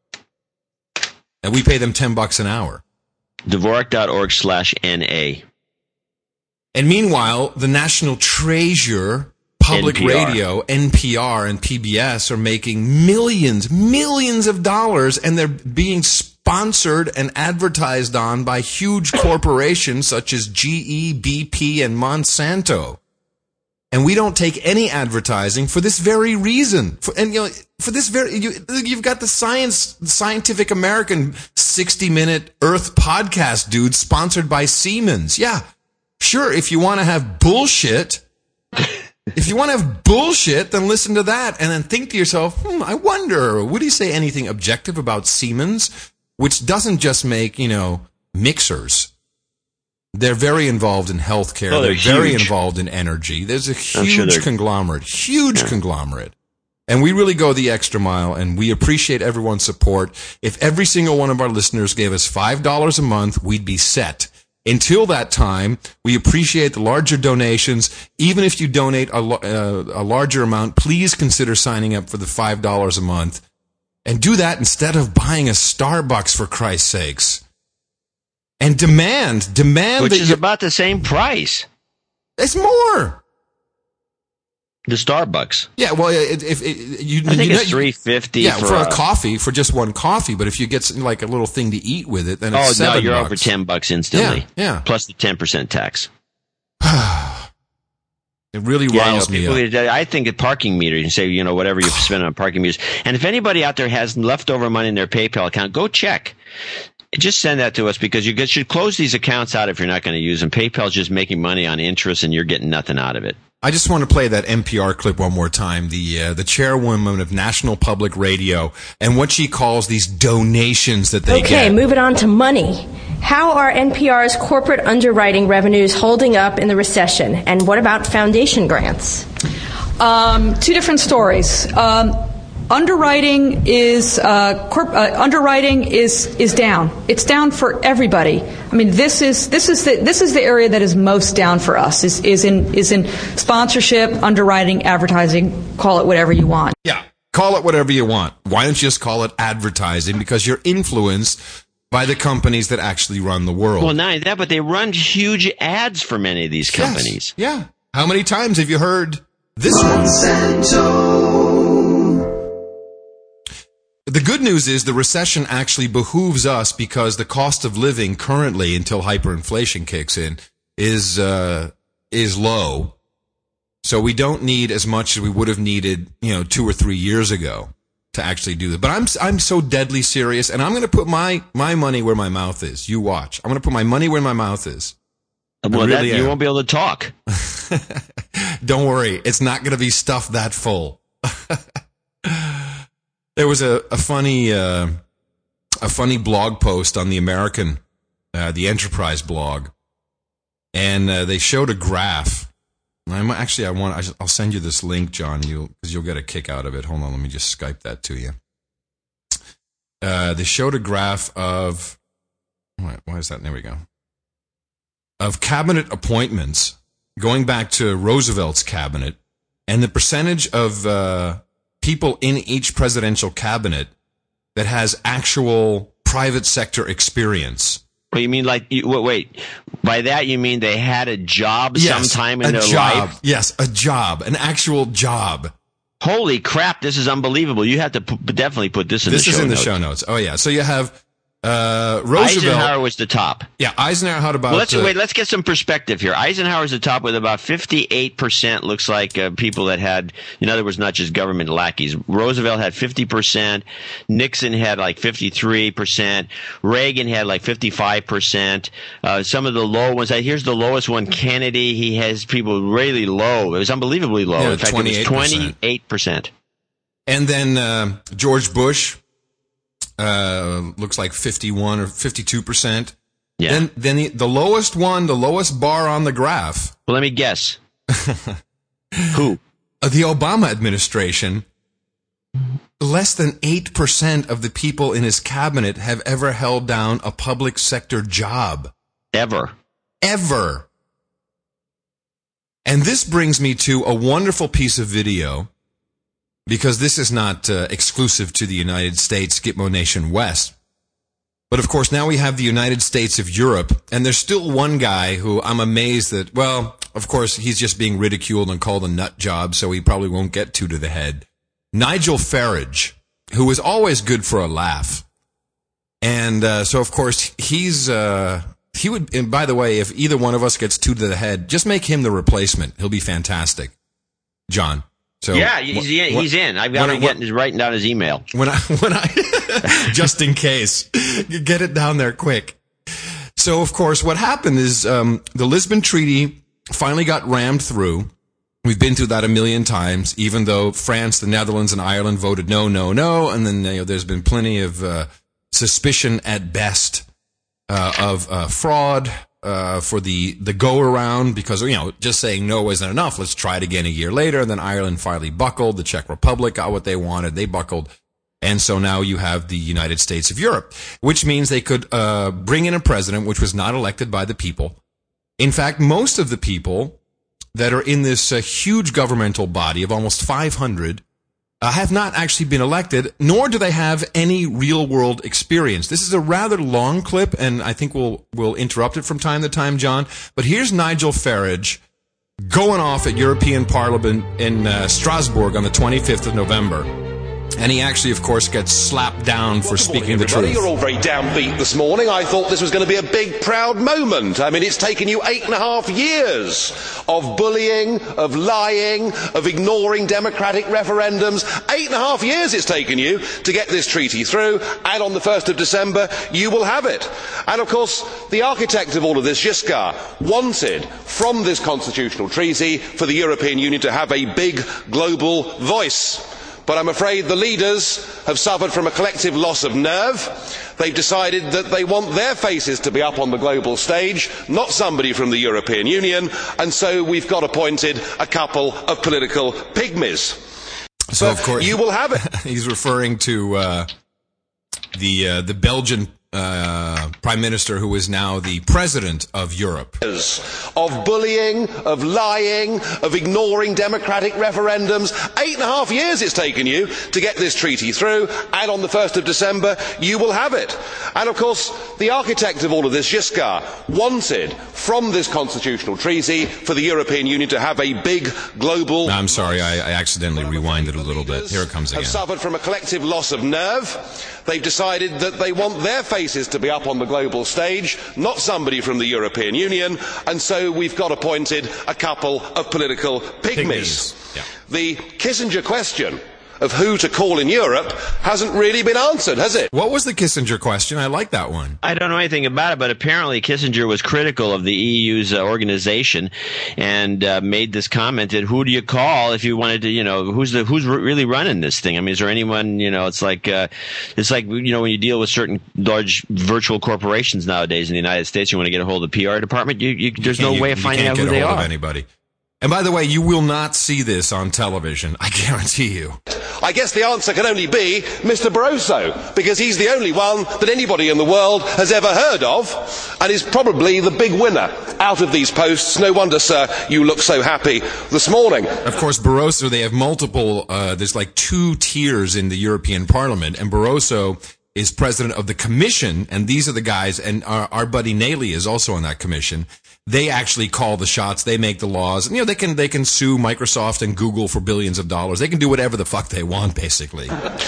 And we pay them ten bucks an hour. Dvorak dot org slash N A. And meanwhile, the national treasure, public N P R. radio, N P R and P B S are making millions, millions of dollars, and they're being sponsored and advertised on by huge corporations such as G E, B P, and Monsanto. And we don't take any advertising for this very reason. For, and you know, for this very, you, you've got the Science, Scientific American sixty minute Earth podcast, dude, sponsored by Siemens. Yeah. Sure, if you want to have bullshit, if If you want to have bullshit, then listen to that and then think to yourself, hmm, I wonder, would he say anything objective about Siemens, which doesn't just make, you know, mixers. They're very involved in healthcare. Oh, they're they're very huge. involved in energy. There's a I'm sure huge they're- conglomerate, huge Yeah. conglomerate. And we really go the extra mile, and we appreciate everyone's support. If every single one of our listeners gave us five dollars a month, we'd be set. Until that time, we appreciate the larger donations. Even if you donate a, lo- uh, a larger amount, please consider signing up for the five dollars a month. And do that instead of buying a Starbucks, for Christ's sakes. And demand, demand Which that is you- about the same price. It's more. The Starbucks. Yeah, well, if, if, if you, I think you it's three fifty. Yeah, for, for a a coffee, for just one coffee. But if you get like a little thing to eat with it, then it's Oh no, seven you're bucks. over ten bucks instantly. Yeah, yeah. Plus the ten percent tax. It really Yeah, I know, riles me people- up. I think a parking meter. You can say, you know, whatever you spend on parking meters. And if anybody out there has leftover money in their PayPal account, go check. Just send that to us, because you should close these accounts out if you're not going to use them. PayPal's just making money on interest, and you're getting nothing out of it. I just want to play that N P R clip one more time. The uh, the chairwoman of National Public Radio and what she calls these donations that they Okay, get. moving on to money. How are N P R's corporate underwriting revenues holding up in the recession? And what about foundation grants? Um, two different stories. Um, underwriting is uh, corp- uh, underwriting is is down. It's down for everybody. I mean, this is this is the this is the area that is most down for us. Is is in is in sponsorship, underwriting, advertising. Call it whatever you want. Yeah, call it whatever you want. Why don't you just call it advertising? Because you're influenced by the companies that actually run the world. Well, not only that, but they run huge ads for many of these companies. Yes, yeah. How many times have you heard this one? The good news is the recession actually behooves us, because the cost of living currently, until hyperinflation kicks in, is uh, is low. So we don't need as much as we would have needed, you know, two or three years ago to actually do that. But I'm I'm so deadly serious, and I'm going to put my my money where my mouth is. You watch. I'm going to put my money where my mouth is. I Well, really that, you am. won't be able to talk. Don't worry, it's not going to be stuffed that full. There was a, a funny uh, a funny blog post on the American, uh, the Enterprise blog, and uh, they showed a graph. I'm actually I want I, I'll send you this link, John, you because you'll get a kick out of it. Hold on, let me just Skype that to you. Uh, they showed a graph of why, why is that? There we go. Of cabinet appointments going back to Roosevelt's cabinet, and the percentage of uh, people in each presidential cabinet that has actual private sector experience. Well, you mean like, you, wait, wait, by that you mean they had a job Yes, sometime in a their job. life? Yes, a job, an actual job. Holy crap, this is unbelievable. You have to p- definitely put this in This the show is in the notes. show notes. Oh, yeah. So you have uh, Roosevelt. Eisenhower was the top. Yeah, Eisenhower had about... Well, let's uh, wait. Let's get some perspective here. Eisenhower's the top with about fifty-eight percent. Looks like uh, people that had, in other words, not just government lackeys. Roosevelt had fifty percent. Nixon had like fifty-three percent. Reagan had like fifty-five percent. Uh, some of the low ones. Uh, here's the lowest one. Kennedy. He has people really low. It was unbelievably low. Yeah, in fact, it was twenty-eight percent. twenty-eight percent. And then uh, George Bush uh, looks like fifty-one or fifty-two percent. Yeah. Then, then the, the lowest one, the lowest bar on the graph. Well, let me guess. Who? Uh, the Obama administration. Less than eight percent of the people in his cabinet have ever held down a public sector job. Ever. Ever. And this brings me to a wonderful piece of video, because this is not uh, exclusive to the United States, Gitmo Nation West. But of course, now we have the United States of Europe, and there's still one guy who I'm amazed that, well, of course, he's just being ridiculed and called a nut job, so he probably won't get two to the head. Nigel Farage, who is always good for a laugh. And uh, so, of course, he's... Uh, he would, and by the way, if either one of us gets two to the head, just make him the replacement. He'll be fantastic. John. So yeah, he's, wh- in, he's in. I've got when him I- getting his, writing down his email. When I, when I, just in case, you get it down there quick. So, of course, what happened is um, the Lisbon Treaty finally got rammed through, We've been through that a million times, even though France, the Netherlands, and Ireland voted no, no, no. And then you know, there's been plenty of uh, suspicion at best uh, of uh, fraud uh, for the, the go-around because, you know, just saying no isn't enough. Let's try it again a year later. And then Ireland finally buckled. The Czech Republic got what they wanted. They buckled. And so now you have the United States of Europe, which means they could uh, bring in a president which was not elected by the people. In fact, most of the people that are in this uh, huge governmental body of almost five hundred uh, have not actually been elected, nor do they have any real-world experience. This is a rather long clip, and I think we'll we'll interrupt it from time to time, John. But here's Nigel Farage going off at European Parliament in uh, Strasbourg on the twenty-fifth of November. And he actually, of course, gets slapped down for speaking the truth. You're all very downbeat this morning. I thought this was going to be a big, proud moment. I mean, it's taken you eight and a half years of bullying, of lying, of ignoring democratic referendums. Eight and a half years it's taken you to get this treaty through, and on the first of December, you will have it. And, of course, the architect of all of this, Giscard, wanted from this constitutional treaty for the European Union to have a big global voice. But I'm afraid the leaders have suffered from a collective loss of nerve. They've decided that they want their faces to be up on the global stage, not somebody from the European Union, and so we've got appointed a couple of political pygmies. So, but of course, you will have it. He's referring to uh, the uh, the Belgian Uh, Prime Minister who is now the President of Europe. Of bullying, of lying, of ignoring democratic referendums. Eight and a half years it's taken you to get this treaty through, and on the first of December you will have it. And of course, the architect of all of this, Giscard, wanted from this constitutional treaty for the European Union to have a big global... No, I'm sorry, I, I accidentally rewinded a little bit. Here it comes again. Have suffered from a collective loss of nerve. They've decided that they want their faces to be up on the global stage, not somebody from the European Union, and so we've got appointed a couple of political pygmies. Pygmies. Yeah. The Kissinger question of who to call in Europe hasn't really been answered, has it? What was the Kissinger question? I like that one. I don't know anything about it, but apparently Kissinger was critical of the E U's uh, organization and uh, made this comment that who do you call if you wanted to, you know, who's the who's really running this thing? I mean, is there anyone, you know, it's like uh, it's like, you know, when you deal with certain large virtual corporations nowadays in the United States, you want to get a hold of the P R department, you, you, there's you no you, way of finding out who they are. You can't get a hold of anybody. And by the way, you will not see this on television, I guarantee you. I guess the answer can only be Mister Barroso, because he's the only one that anybody in the world has ever heard of, and is probably the big winner out of these posts. No wonder, sir, you look so happy this morning. Of course, Barroso, they have multiple, uh, there's like two tiers in the European Parliament, and Barroso is president of the Commission, and these are the guys, and our, our buddy Naley is also on that commission. They actually call the shots. They make the laws. And, you know, they can they can sue Microsoft and Google for billions of dollars. They can do whatever the fuck they want, basically.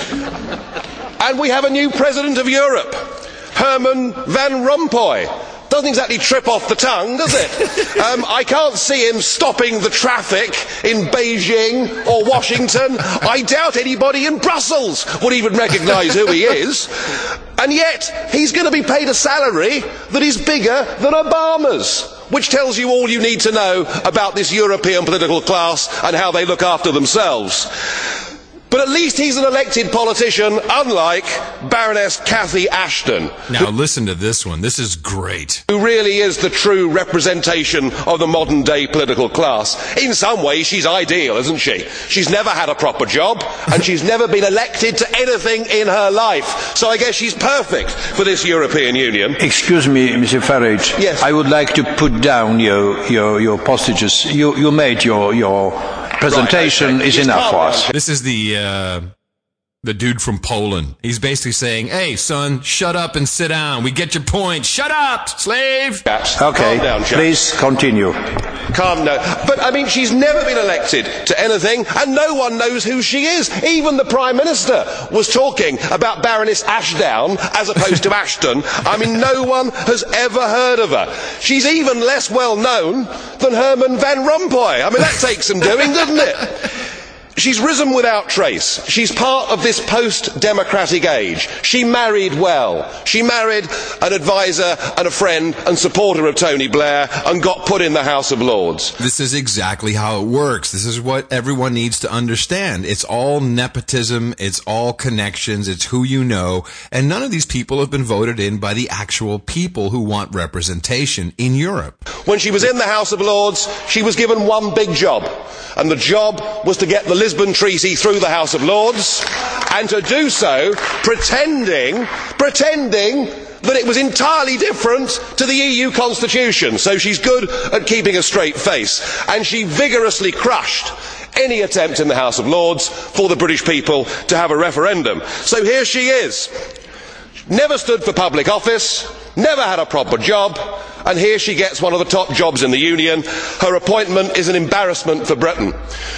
And we have a new president of Europe, Herman Van Rompuy. Doesn't exactly trip off the tongue, does it? um, I can't see him stopping the traffic in Beijing or Washington. I doubt anybody in Brussels would even recognise who he is. And yet, he's going to be paid a salary that is bigger than Obama's, which tells you all you need to know about this European political class and how they look after themselves. But at least he's an elected politician, unlike Baroness Cathy Ashton. Now listen to this one. This is great. Who really is the true representation of the modern day political class. In some ways she's ideal, isn't she? She's never had a proper job, and she's never been elected to anything in her life. So I guess she's perfect for this European Union. Excuse me, Mister Farage. Yes. I would like to put down your your, your postages. You you made your your presentation. Right, okay. is Just enough for us. Down. This is the uh, the dude from Poland. He's basically saying, "Hey, son, shut up and sit down. We get your point. Shut up, slave." Chaps, okay, calm down, chaps. Please continue. Calm down. But I mean, she's never been elected to anything, and no one knows who she is. Even the Prime Minister was talking about Baroness Ashdown as opposed to Ashton. I mean, no one has ever heard of her. She's even less well known than Herman Van Rompuy. I mean, that takes some doing, doesn't it? she's risen without trace. She's part of this post-democratic age. She married well. She married an advisor and a friend and supporter of Tony Blair and got put in the House of Lords. This is exactly how it works. This is what everyone needs to understand. It's all nepotism. It's all connections. It's who you know. And none of these people have been voted in by the actual people who want representation in Europe. When she was in the House of Lords, she was given one big job. And the job was to get the Lisbon Treaty through the House of Lords, and to do so pretending, pretending that it was entirely different to the E U Constitution. So she's good at keeping a straight face, and she vigorously crushed any attempt in the House of Lords for the British people to have a referendum. So here she is, never stood for public office, never had a proper job, and here she gets one of the top jobs in the Union. Her appointment is an embarrassment for Britain.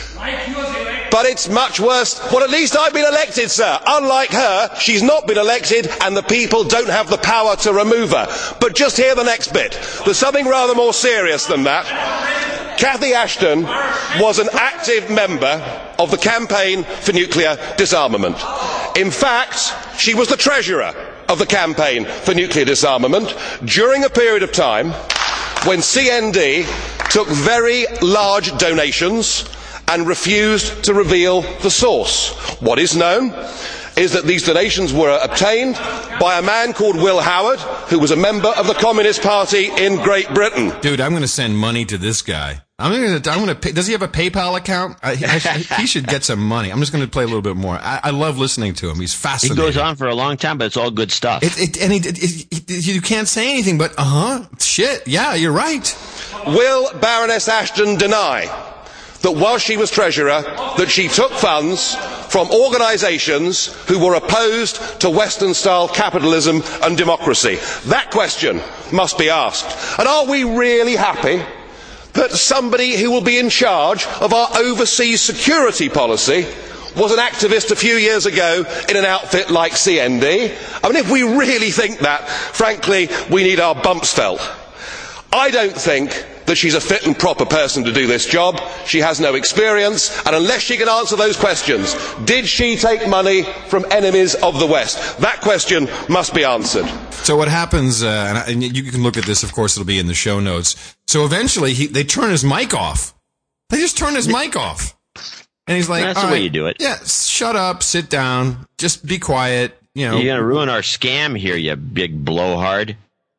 But it's much worse. Well, at least I've been elected, sir. Unlike her, she's not been elected, and the people don't have the power to remove her. But just hear the next bit. There's something rather more serious than that. Cathy Ashton was an active member of the campaign for nuclear disarmament. In fact, she was the treasurer of the campaign for nuclear disarmament during a period of time when C N D took very large donations and refused to reveal the source. What is known is that these donations were obtained by a man called Will Howard, who was a member of the Communist Party in Great Britain. Dude, I'm going to send money to this guy. I'm going to. I'm going to. Pay, does he have a PayPal account? I, I, he should get some money. I'm just going to play a little bit more. I, I love listening to him. He's fascinating. He goes on for a long time, but it's all good stuff. It, it, and he, it, it, it, you can't say anything but, uh huh, shit, yeah, you're right. Will Baroness Ashton deny that while she was treasurer, that she took funds from organisations who were opposed to Western-style capitalism and democracy? That question must be asked. And are we really happy that somebody who will be in charge of our overseas security policy was an activist a few years ago in an outfit like C N D? I mean, if we really think that, frankly, we need our bumps felt. I don't think that she's a fit and proper person to do this job. She has no experience, and unless she can answer those questions, did she take money from enemies of the West? That question must be answered. So what happens, uh, and you can look at this, of course, it'll be in the show notes. So eventually, he, they turn his mic off. They just turn his mic off. And he's like, that's the way you do it. Yeah, shut up, sit down, just be quiet. You know, you're going to ruin our scam here, you big blowhard.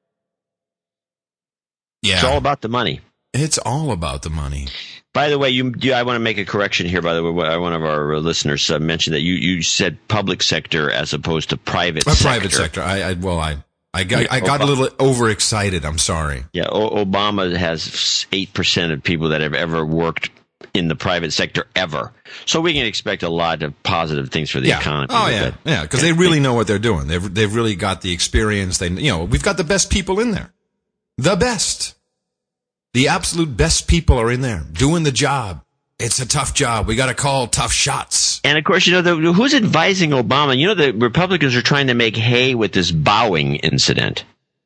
Yeah. It's all about the money. It's all about the money. By the way, you, you I want to make a correction here. By the way, one of our listeners uh, mentioned that you, you said public sector as opposed to private a sector. Private sector. I, I well, I I got, I got a little overexcited. I'm sorry. Yeah, o- Obama has eight percent of people that have ever worked in the private sector ever. So we can expect a lot of positive things for the yeah. economy. Oh yeah, that, yeah, because they really know what they're doing. They've they've really got the experience. They you know we've got the best people in there, the best. The absolute best people are in there doing the job. It's a tough job. We got to call tough shots. And of course, you know, the, who's advising Obama? You know, the Republicans are trying to make hay with this Bowing incident.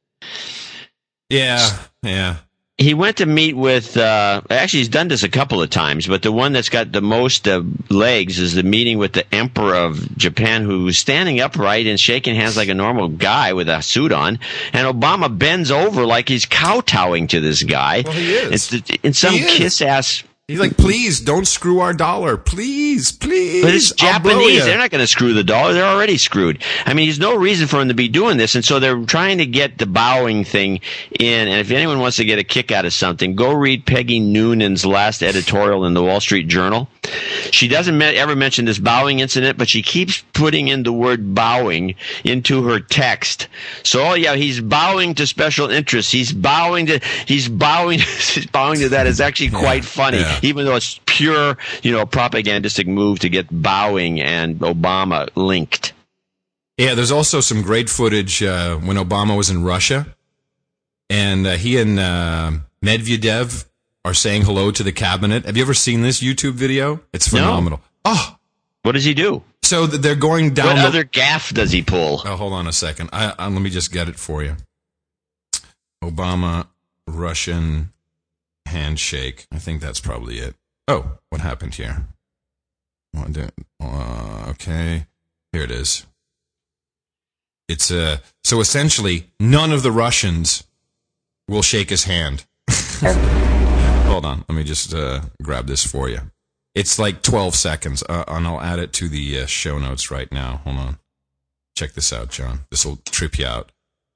Yeah, yeah. He went to meet with, uh, actually he's done this a couple of times, but the one that's got the most uh, legs is the meeting with the Emperor of Japan, who's standing upright and shaking hands like a normal guy with a suit on. And Obama bends over like he's kowtowing to this guy. Well, he is. It's, it's some kiss-ass. He's like, please don't screw our dollar. Please, please. But it's Japanese. They're not going to screw the dollar. They're already screwed. I mean, there's no reason for them to be doing this. And so they're trying to get the Bowing thing in. And if anyone wants to get a kick out of something, go read Peggy Noonan's last editorial in the Wall Street Journal. She doesn't me- ever mention this Bowing incident, but she keeps putting in the word bowing into her text. So, oh yeah, he's bowing to special interests. He's bowing to, he's bowing, he's bowing to that. It's actually quite yeah, funny. Yeah. Even though it's pure, you know, propagandistic move to get Bowing and Obama linked. Yeah, there's also some great footage uh, when Obama was in Russia, and uh, he and uh, Medvedev are saying hello to the cabinet. Have you ever seen this YouTube video? It's phenomenal. No. Oh, what does he do? So they're going down. What the- other gaffe does he pull? Oh, hold on a second. I, I, let me just get it for you. Obama, Russian handshake. I think that's probably it. Oh, what happened here? Uh, okay, here it is. It's uh, so essentially none of the Russians will shake his hand. Hold on, let me just uh, grab this for you. It's like twelve seconds, uh, and I'll add it to the uh, show notes right now. Hold on. Check this out, John. This will trip you out.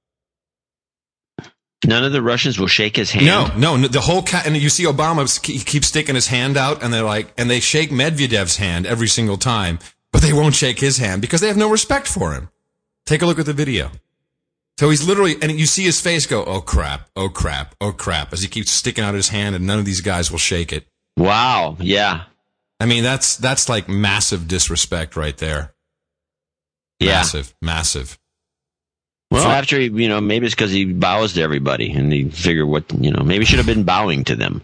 None of the Russians will shake his hand? No, no, no the whole cat, and you see Obama, he keeps sticking his hand out, and they're like, and they shake Medvedev's hand every single time, but they won't shake his hand because they have no respect for him. Take a look at the video. So he's literally, and you see his face go, oh crap, oh crap, oh crap, as he keeps sticking out his hand, and none of these guys will shake it. Wow, yeah. I mean, that's that's like massive disrespect right there. Yeah. Massive, massive. Well, So- after he, you know, maybe it's because he bows to everybody, and he figured what, you know, maybe he should have been bowing to them.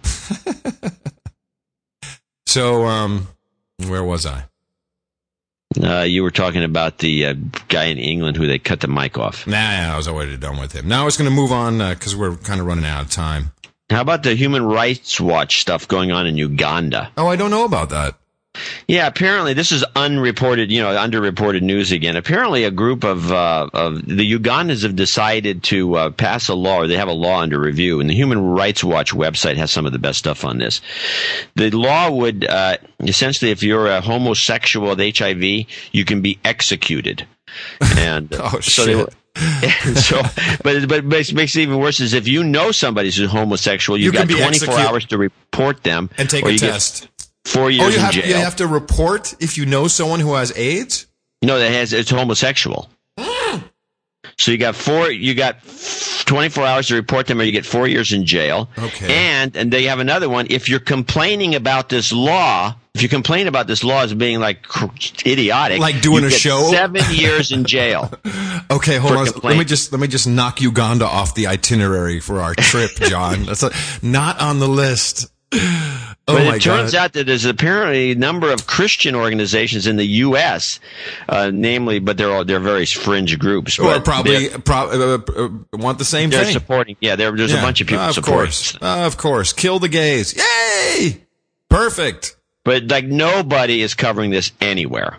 So, um, where was I? Uh, you were talking about the uh, guy in England who they cut the mic off. Nah, I was already done with him. Now I was going to move on because we're kind of running out of time. How about the Human Rights Watch stuff going on in Uganda? Oh, I don't know about that. Yeah, apparently this is unreported, you know, underreported news again. Apparently a group of, uh, of the Ugandans have decided to uh, pass a law, or they have a law under review, and the Human Rights Watch website has some of the best stuff on this. The law would, uh, essentially, if you're a homosexual with H I V, you can be executed. And oh, so shit. They, so, but but it makes, makes it even worse is if you know somebody who's homosexual, you've You can got be twenty-four execute- hours to report them And take or a you get test. Four years Oh, you have, in jail. you have to report if you know someone who has AIDS? No, that has it's homosexual. So you got four. You got twenty-four hours to report them, or you get four years in jail. Okay. And and they have another one. If you're complaining about this law, if you complain about this law as being like cr- idiotic, Like doing you a get show? seven years in jail. Okay, hold For on. Let complaint. me just let me just knock Uganda off the itinerary for our trip, John. That's a, not on the list. Oh But my it turns God. out that there's apparently a number of Christian organizations in the U S, uh, namely, but they're all they're various fringe groups. Or but probably they're- pro- uh, uh, want the same they're thing. supporting. Yeah, there, there's Yeah, a bunch of people of supporting. course, uh, of course. Kill the gays. Yay! Perfect. But like nobody is covering this anywhere.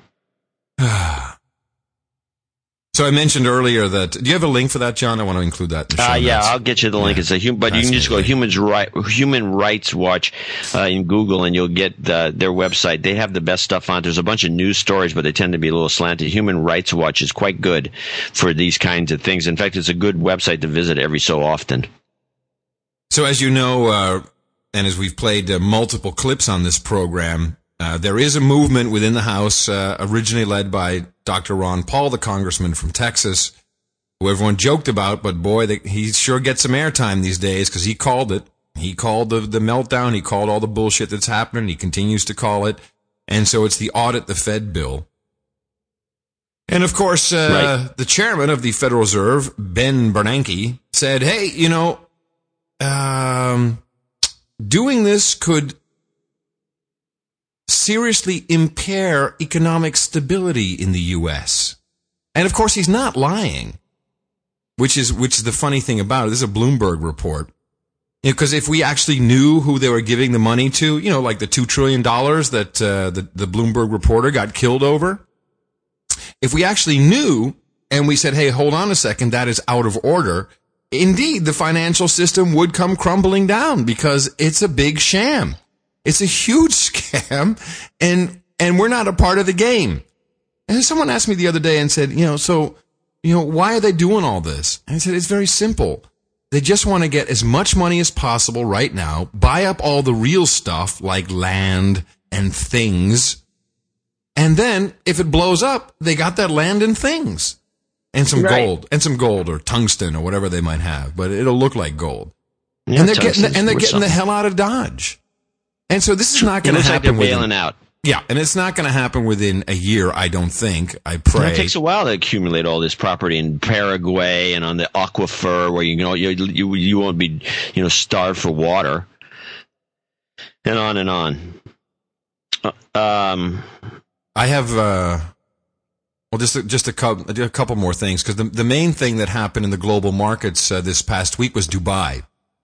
So I mentioned earlier that. Do you have a link for that, John? I want to include that in the show Uh, yeah, notes. I'll get you the link. It's a hum- but you can just go Human Right Human Rights Watch uh, in Google, and you'll get the, their website. They have the best stuff on it. There's a bunch of news stories, but they tend to be a little slanted. Human Rights Watch is quite good for these kinds of things. In fact, it's a good website to visit every so often. So as you know, uh, and as we've played uh, multiple clips on this program, uh, there is a movement within the House, uh, originally led by Doctor Ron Paul, the congressman from Texas, who everyone joked about, but boy, they, he sure gets some airtime these days because he called it. He called the, the meltdown. He called all the bullshit that's happening. He continues to call it. And so it's the Audit the Fed bill. And of course, uh, Right. the chairman of the Federal Reserve, Ben Bernanke, said, hey, you know, um, doing this could seriously impair economic stability in the U S. And of course, he's not lying, which is which is the funny thing about it. This is a Bloomberg report. Because if we actually knew who they were giving the money to, you know, like the two trillion dollars that uh, the, the Bloomberg reporter got killed over, if we actually knew and we said, hey, hold on a second, that is out of order, indeed, the financial system would come crumbling down because it's a big sham. It's a huge scam, and and we're not a part of the game. And someone asked me the other day and said, you know, so, you know, why are they doing all this? And I said, it's very simple. They just want to get as much money as possible right now, buy up all the real stuff like land and things, and then if it blows up, they got that land and things. And some Right. gold, and some gold or tungsten or whatever they might have, but it'll look like gold. Yeah, and they're getting the, tungsten's and they're worth getting the something. hell out of Dodge. And so this is not It going to looks like happen they're within, bailing out. Yeah, and it's not going to happen within a year, I don't think. I pray. It takes a while to accumulate all this property in Paraguay and on the aquifer, where you know you you you won't be you know starved for water, and on and on. Uh, um, I have uh, well, just a, just a couple a couple more things because the the main thing that happened in the global markets uh, this past week was Dubai.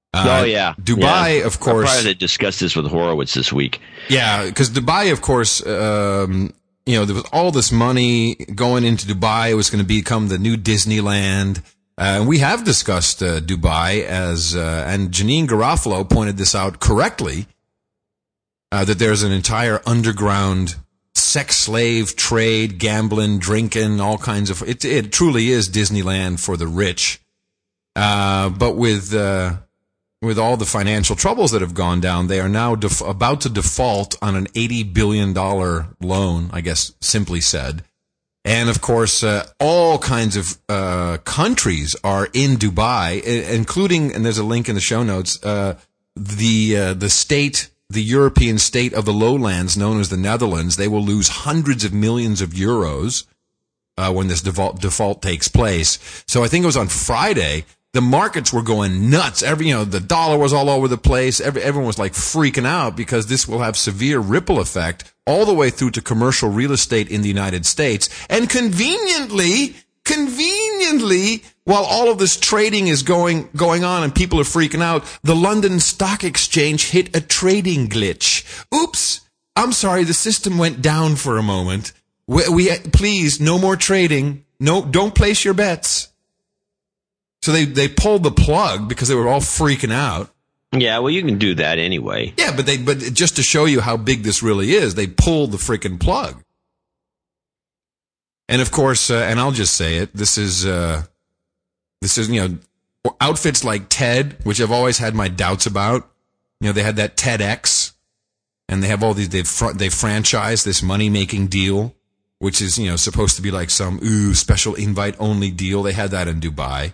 Uh, oh, yeah. Dubai, yeah. of course. I'll probably discussed this with Horowitz this week. Yeah, because Dubai, of course, um, you know, there was all this money going into Dubai. It was going to become the new Disneyland. Uh, and we have discussed uh, Dubai as, uh, and Janine Garofalo pointed this out correctly, uh, that there's an entire underground sex slave trade, gambling, drinking, all kinds of, it, it truly is Disneyland for the rich. Uh, but with, uh, with all the financial troubles that have gone down, they are now def- about to default on an eighty billion dollars loan, I guess, simply said. And, of course, uh, all kinds of uh countries are in Dubai, including, and there's a link in the show notes, uh the uh, the state, the European state of the lowlands known as the Netherlands. They will lose hundreds of millions of euros uh when this default, default takes place. So I think it was on Friday, the markets were going nuts. Every, you know, the dollar was all over the place. Every, everyone was like freaking out because this will have severe ripple effect all the way through to commercial real estate in the United States. And conveniently, conveniently, while all of this trading is going, going on and people are freaking out, the London Stock Exchange hit a trading glitch. Oops. I'm sorry. The system went down for a moment. We, we please, no more trading. No, don't place your bets. So they, they pulled the plug because they were all freaking out. Yeah, well, you can do that anyway. Yeah, but they, but just to show you how big this really is, they pulled the freaking plug. And of course, uh, and I'll just say it, this is, uh, this is, you know, outfits like TED, which I've always had my doubts about. You know, they had that TEDx, and they have all these, they've, fr- they franchised this money-making deal, which is, you know, supposed to be like some, ooh, special invite-only deal. They had that in Dubai.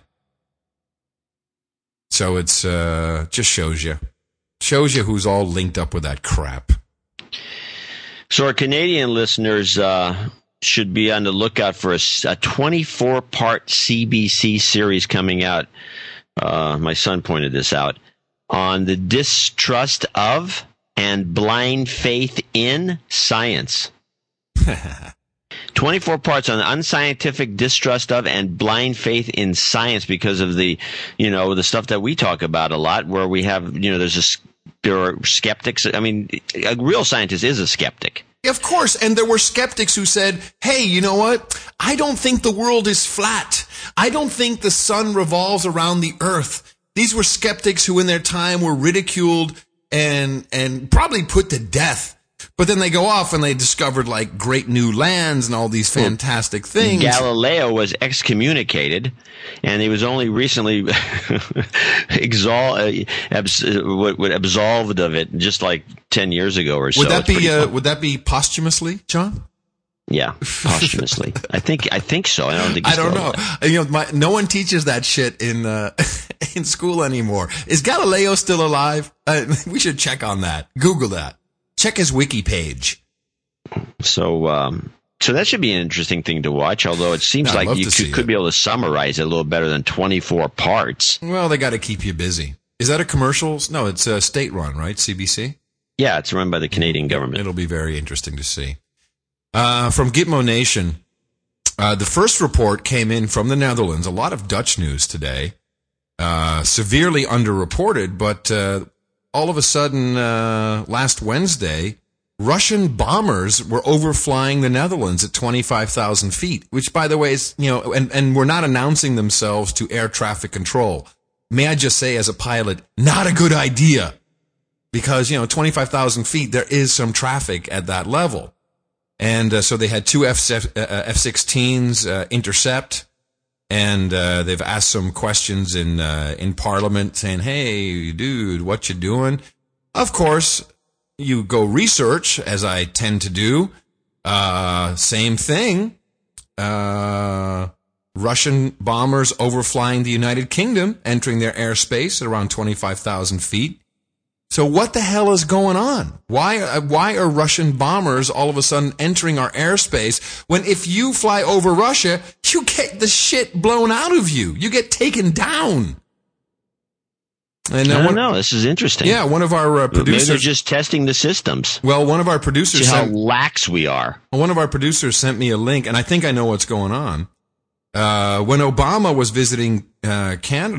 So it's, uh, just shows you, shows you who's all linked up with that crap. So our Canadian listeners, uh, should be on the lookout for a, a twenty-four part C B C series coming out. Uh, my son pointed this out on the distrust of and blind faith in science. twenty-four parts on unscientific distrust of and blind faith in science because of the, you know, the stuff that we talk about a lot where we have, you know, there's a, there are skeptics. I mean, a real scientist is a skeptic. Of course. And there were skeptics who said, hey, you know what? I don't think the world is flat. I don't think the sun revolves around the earth. These were skeptics who in their time were ridiculed and, and probably put to death. But then they go off and they discovered like great new lands and all these fantastic things. Galileo was excommunicated, and he was only recently exol- uh, absolved of it, just like ten years ago or so. Would that be uh, would that be posthumously, John? Yeah, posthumously. I think I think so. I don't think. I don't know. You know, my, no one teaches that shit in uh, in school anymore. Is Galileo still alive? Uh, we should check on that. Google that. Check his wiki page. So, um, so that should be an interesting thing to watch. Although it seems no, like you could, could be able to summarize it a little better than twenty-four parts. Well, they got to keep you busy. Is that a commercial? No, it's a state run, right? C B C. Yeah, it's run by the Canadian government. It'll be very interesting to see. Uh, from Gitmo Nation, uh, the first report came in from the Netherlands. A lot of Dutch news today, uh, severely underreported, but. Uh, All of a sudden, uh, last Wednesday, Russian bombers were overflying the Netherlands at twenty-five thousand feet, which, by the way, is, you know, and, and were not announcing themselves to air traffic control. May I just say, as a pilot, not a good idea. Because, you know, twenty-five thousand feet, there is some traffic at that level. And uh, so they had two F sixteens uh, intercept. And uh, they've asked some questions in uh, in Parliament saying, hey, dude, what you doing? Of course, you go research, as I tend to do. Uh, same thing. Uh, Russian bombers overflying the United Kingdom, entering their airspace at around twenty-five thousand feet. So what the hell is going on? Why, uh, why are Russian bombers all of a sudden entering our airspace when if you fly over Russia, you get the shit blown out of you. You get taken down. And uh, I don't one, know. This is interesting. Yeah, one of our uh, producers... Maybe they're just testing the systems. Well, one of our producers... See how sent, lax we are. One of our producers sent me a link, and I think I know what's going on. Uh, when Obama was visiting uh, Canada...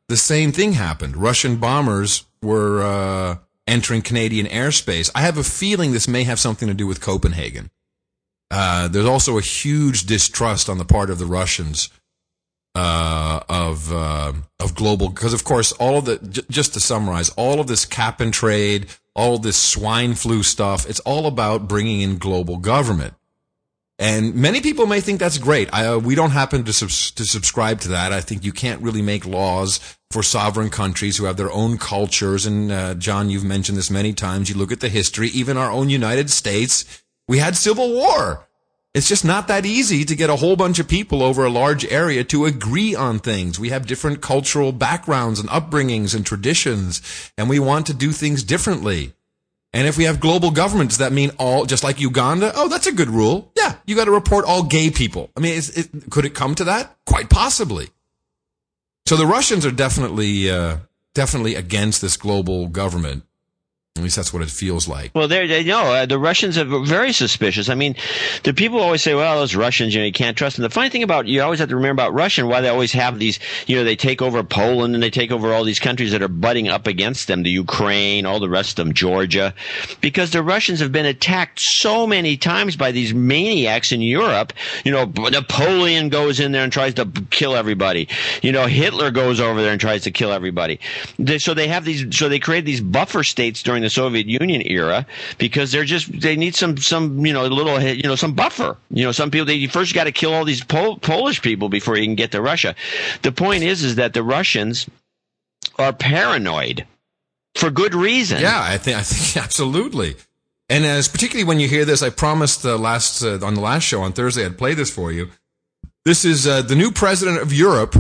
the same thing happened. Russian bombers were uh, entering Canadian airspace. I have a feeling this may have something to do with Copenhagen. Uh, there's also a huge distrust on the part of the Russians uh, of uh, of global, because of course all of the j- just to summarize, all of this cap and trade, all of this swine flu stuff, it's all about bringing in global government. And many people may think that's great. I, uh, we don't happen to subs- to subscribe to that. I think you can't really make laws for sovereign countries who have their own cultures. And uh, John, you've mentioned this many times. You look at the history, even our own United States, we had civil war. It's just not that easy to get a whole bunch of people over a large area to agree on things. We have different cultural backgrounds and upbringings and traditions, and we want to do things differently. And if we have global government, does that mean all, just like Uganda? Oh, that's a good rule. Yeah, you got to report all gay people. I mean, is, is, could it come to that? Quite possibly. So the Russians are definitely, uh, definitely against this global government. At least that's what it feels like. Well, they they know uh, the Russians are very suspicious. I mean, the people always say, "Well, those Russians, you know, you can't trust them." The funny thing about you always have to remember about Russia, why they always have these, you know, they take over Poland and they take over all these countries that are butting up against them, the Ukraine, all the rest of them, Georgia, because the Russians have been attacked so many times by these maniacs in Europe. You know, Napoleon goes in there and tries to kill everybody. You know, Hitler goes over there and tries to kill everybody. They, so they have these, so they create these buffer states during the Soviet Union era because they're just they need some some you know little you know some buffer. You know, some people, they you first got to kill all these Pol- Polish people before you can get to Russia. The point is is that the Russians are paranoid for good reason. Yeah, I think I think absolutely. And as particularly when you hear this, I promised uh, last uh, on the last show on Thursday I'd play this for you. This is uh, the new president of Europe,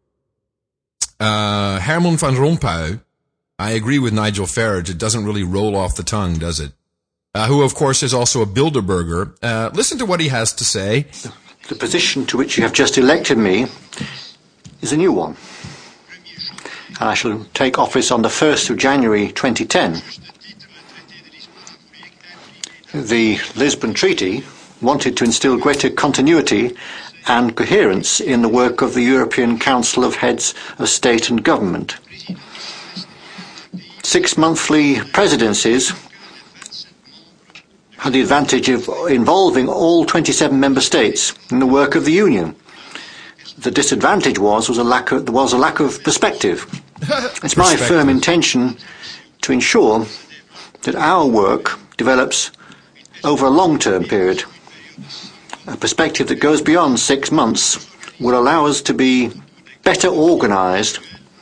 uh, Herman van Rompuy. I agree with Nigel Farage. It doesn't really roll off the tongue, does it? Uh, who, of course, is also a Bilderberger. Uh, listen to what he has to say. The position to which you have just elected me is a new one. And I shall take office on the first of January twenty ten. The Lisbon Treaty wanted to instill greater continuity and coherence in the work of the European Council of Heads of State and Government. Six monthly presidencies had the advantage of involving all twenty-seven member states in the work of the Union. The disadvantage was, was a lack of, there was a lack of perspective. It's my firm intention to ensure that our work develops over a long-term period. A perspective that goes beyond six months will allow us to be better organised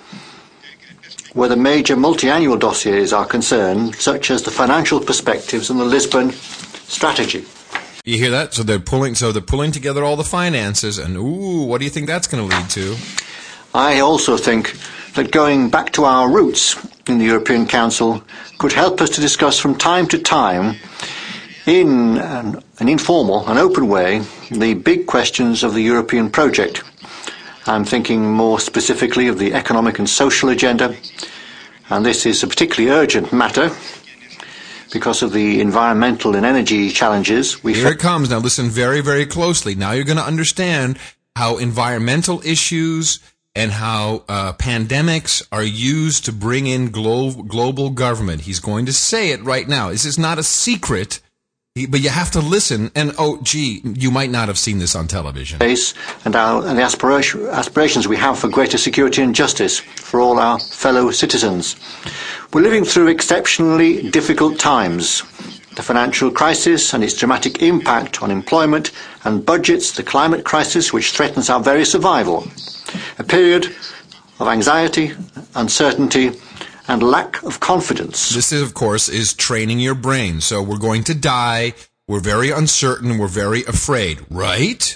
where the major multi-annual dossiers are concerned, such as the financial perspectives and the Lisbon strategy. You hear that? So they're pulling. So they're pulling together all the finances, and ooh, what do you think that's going to lead to? I also think that going back to our roots in the European Council could help us to discuss from time to time, in an, an informal and open way, the big questions of the European project. I'm thinking more specifically of the economic and social agenda, and this is a particularly urgent matter because of the environmental and energy challenges. We Here it comes. Now listen very, very closely. Now you're going to understand how environmental issues and how uh, pandemics are used to bring in glo- global government. He's going to say it right now. This is not a secret. But you have to listen, and oh, gee, you might not have seen this on television. And, our, and the aspiration, aspirations we have for greater security and justice for all our fellow citizens. We're living through exceptionally difficult times. The financial crisis and its dramatic impact on employment and budgets, the climate crisis which threatens our very survival. A period of anxiety, uncertainty, and lack of confidence. This, is, of course, is training your brain. So we're going to die. We're very uncertain. We're very afraid, right?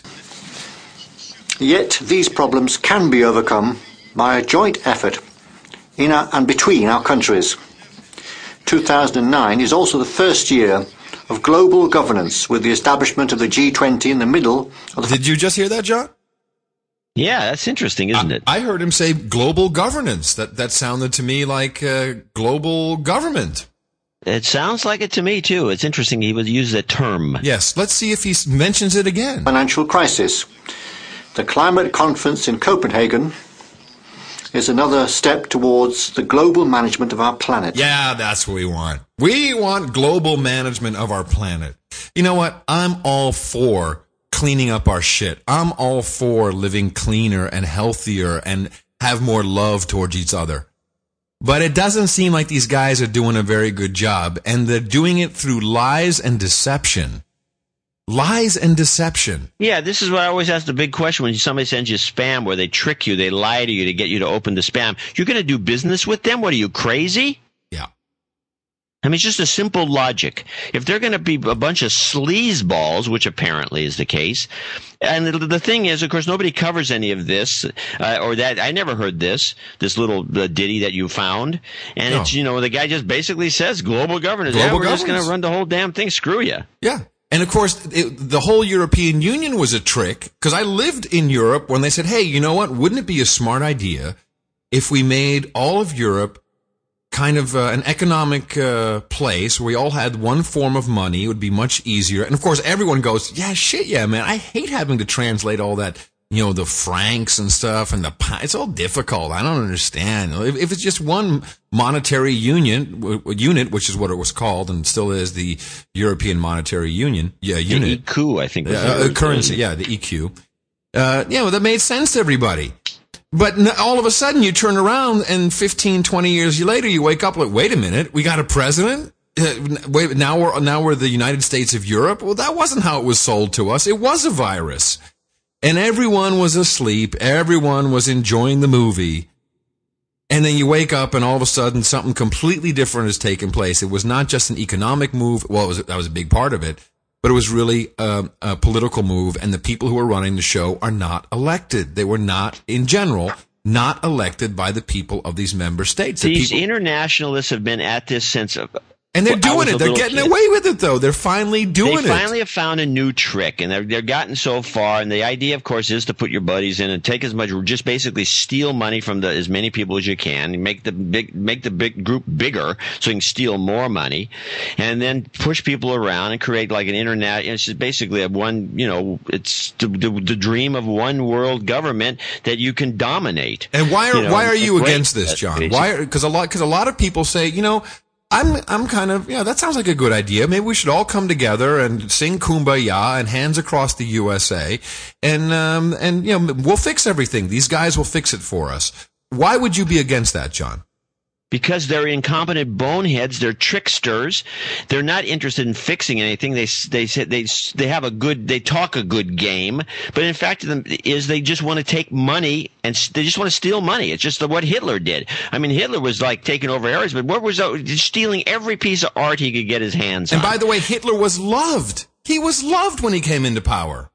Yet these problems can be overcome by a joint effort in our, and between our countries. two thousand nine is also the first year of global governance with the establishment of the G twenty in the middle of the... Did you just hear that, John? Yeah, that's interesting, isn't I, it? I heard him say global governance. That that sounded to me like uh, global government. It sounds like it to me, too. It's interesting he would use that term. Yes, let's see if he mentions it again. Financial crisis. The climate conference in Copenhagen is another step towards the global management of our planet. Yeah, that's what we want. We want global management of our planet. You know what? I'm all for cleaning up our shit. I'm all for living cleaner and healthier and have more love towards each other. But it doesn't seem like these guys are doing a very good job, and they're doing it through lies and deception. Lies and deception. Yeah, this is what I always ask the big question when somebody sends you spam where they trick you, they lie to you to get you to open the spam. You're going to do business with them? What are you, crazy? Yeah. I mean, it's just a simple logic. If they're going to be a bunch of sleazeballs, which apparently is the case, and the, the thing is, of course, nobody covers any of this, uh, or that, I never heard this, this little uh, ditty that you found, and no. It's, you know, the guy just basically says, global governance, global yeah, we're governance. just going to run the whole damn thing, screw you. Yeah. And of course, it, the whole European Union was a trick, because I lived in Europe when they said, hey, you know what, wouldn't it be a smart idea if we made all of Europe kind of uh, an economic uh, place where we all had one form of money? It would be much easier. And of course, everyone goes, yeah, shit, yeah, man, I hate having to translate all that, you know, the francs and stuff and the, it's all difficult. I don't understand. If, if it's just one monetary union, w- unit, which is what it was called and still is, the European Monetary Union, yeah, unit. The E Q, I think. Was uh, currency, yeah, the E Q. Uh, yeah, well, that made sense to everybody. But all of a sudden you turn around and fifteen, twenty years later you wake up like, wait a minute, we got a president? Uh, wait, now we're, now we're the United States of Europe? Well, that wasn't how it was sold to us. It was a virus. And everyone was asleep. Everyone was enjoying the movie. And then you wake up and all of a sudden something completely different has taken place. It was not just an economic move. Well, it was, that was a big part of it. But it was really um, a political move. And the people who are running the show are not elected. They were not, in general, not elected by the people of these member states. The these people- internationalists have been at this since... Uh, And they're doing it. They're getting kid. away with it, though. They're finally doing they it. They finally have found a new trick, and they've, they've gotten so far. And the idea, of course, is to put your buddies in and take as much, just basically steal money from the, as many people as you can, and make the big, make the big group bigger so you can steal more money, and then push people around and create like an internet. It's just basically a one, you know, it's the, the, the dream of one world government that you can dominate. And why are you know, why are you against this, John? Why? Because a lot because a lot of people say, you know. I'm I'm kind of, yeah, that sounds like a good idea. Maybe we should all come together and sing Kumbaya and Hands Across the U S A, and um and you know we'll fix everything. These guys will fix it for us. Why would you be against that, John? Because they're incompetent boneheads, they're tricksters. They're not interested in fixing anything. They they they they have a good, they talk a good game, but in fact, them is they just want to take money and they just want to steal money. It's just what Hitler did. I mean, Hitler was like taking over areas, but what was uh, stealing every piece of art he could get his hands on. And by the way, Hitler was loved. He was loved when he came into power.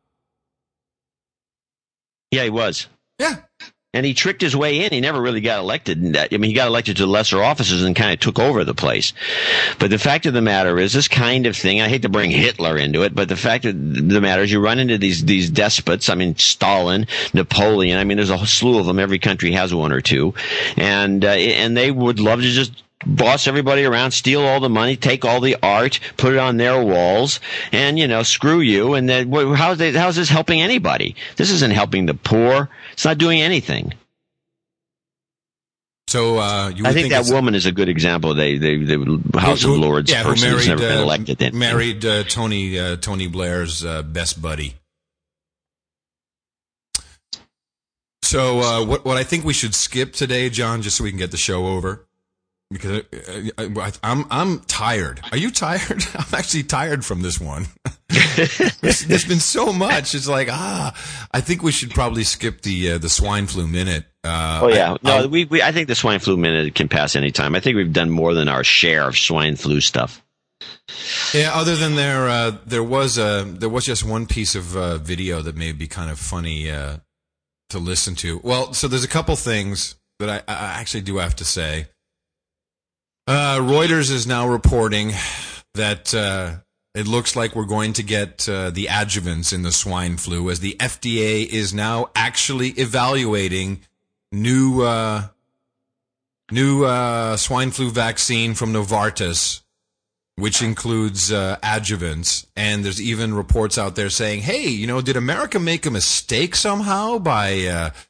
Yeah, he was. Yeah. And he tricked his way in. He never really got elected. I mean, he got elected to lesser offices and kind of took over the place. But the fact of the matter is, this kind of thing, I hate to bring Hitler into it, but the fact of the matter is you run into these, these despots. I mean, Stalin, Napoleon. I mean, there's a slew of them. Every country has one or two. And, uh, and they would love to just boss everybody around, steal all the money, take all the art, put it on their walls, and, you know, screw you. And then, how is how is this helping anybody? This isn't helping the poor. It's not doing anything. So uh, you would I think, think that woman is a good example. They, they, the House who, of Lords yeah, person who married, who's never been uh, elected. Then. Married uh, Tony uh, Tony Blair's uh, best buddy. So uh, what what I think we should skip today, John, just so we can get the show over. Because I, I, I'm I'm tired. Are you tired? I'm actually tired from this one. there's, there's been so much. It's like ah, I think we should probably skip the uh, the swine flu minute. Uh, oh yeah, I, no, I'll, we, we I think the swine flu minute can pass any time. I think we've done more than our share of swine flu stuff. Yeah. Other than there, uh, there was a there was just one piece of uh, video that may be kind of funny uh, to listen to. Well, so there's a couple things that I, I actually do have to say. Uh, Reuters is now reporting that uh, it looks like we're going to get uh, the adjuvants in the swine flu, as the F D A is now actually evaluating new uh, new uh, swine flu vaccine from Novartis, which includes uh, adjuvants. And there's even reports out there saying, hey, you know, did America make a mistake somehow by uh,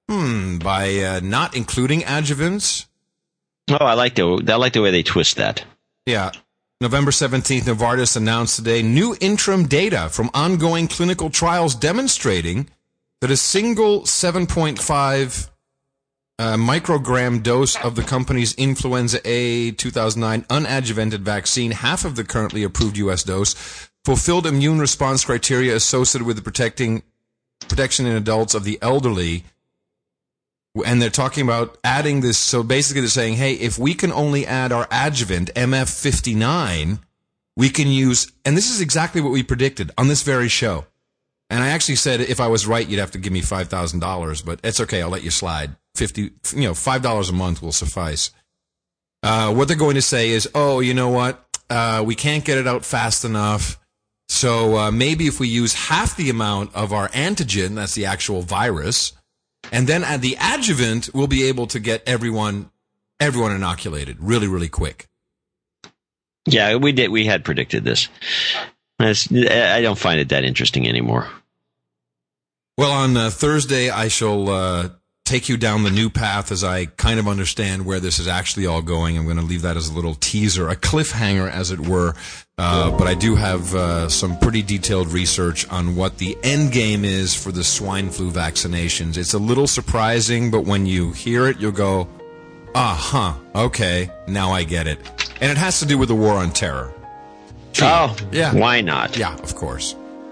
Hmm, by uh, not including adjuvants? Oh, I like the I like the way they twist that. Yeah. November seventeenth, Novartis announced today new interim data from ongoing clinical trials demonstrating that a single seven point five uh, microgram dose of the company's Influenza A two thousand nine unadjuvanted vaccine, half of the currently approved U S dose, fulfilled immune response criteria associated with the protecting protection in adults of the elderly. And they're talking about adding this. So basically they're saying, hey, if we can only add our adjuvant, M F fifty-nine, we can use, and this is exactly what we predicted on this very show. And I actually said, if I was right, you'd have to give me five thousand dollars, but it's okay. I'll let you slide. fifty, you know, five dollars a month will suffice. Uh, what they're going to say is, oh, you know what? Uh, we can't get it out fast enough. So, uh, maybe if we use half the amount of our antigen, that's the actual virus, and then add the adjuvant, we'll be able to get everyone, everyone inoculated really, really quick. Yeah, we did. We had predicted this. It's, I don't find it that interesting anymore. Well, on uh, Thursday, I shall uh, take you down the new path as I kind of understand where this is actually all going. I'm going to leave that as a little teaser, a cliffhanger, as it were. Uh, but I do have uh, some pretty detailed research on what the end game is for the swine flu vaccinations. It's a little surprising, but when you hear it, you'll go, ah, huh, okay, now I get it. And it has to do with the war on terror. Gee, oh, yeah. Why not? Yeah, of course.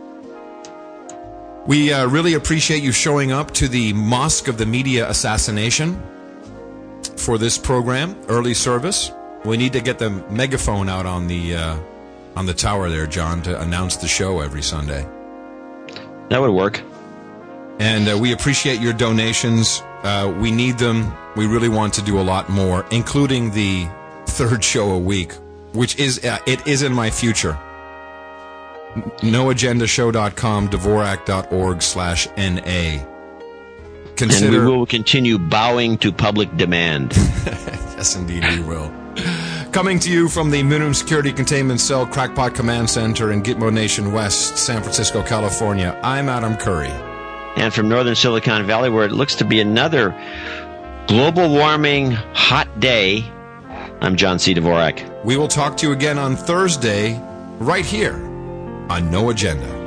We uh, really appreciate you showing up to the Mosque of the Media Assassination for this program, early service. We need to get the megaphone out on the uh, on the tower there, John, to announce the show every Sunday. That would work. And uh, we appreciate your donations. Uh, we need them. We really want to do a lot more, including the third show a week, which is uh, it is in my future. no agenda show dot com, Dvorak dot org slash N A. Consider... And we will continue bowing to public demand. Yes, indeed, we will. Coming to you from the Minimum Security Containment Cell Crackpot Command Center in Gitmo Nation West, San Francisco, California, I'm Adam Curry. And from northern Silicon Valley, where it looks to be another global warming hot day, I'm John C. Dvorak. We will talk to you again on Thursday, right here on No Agenda.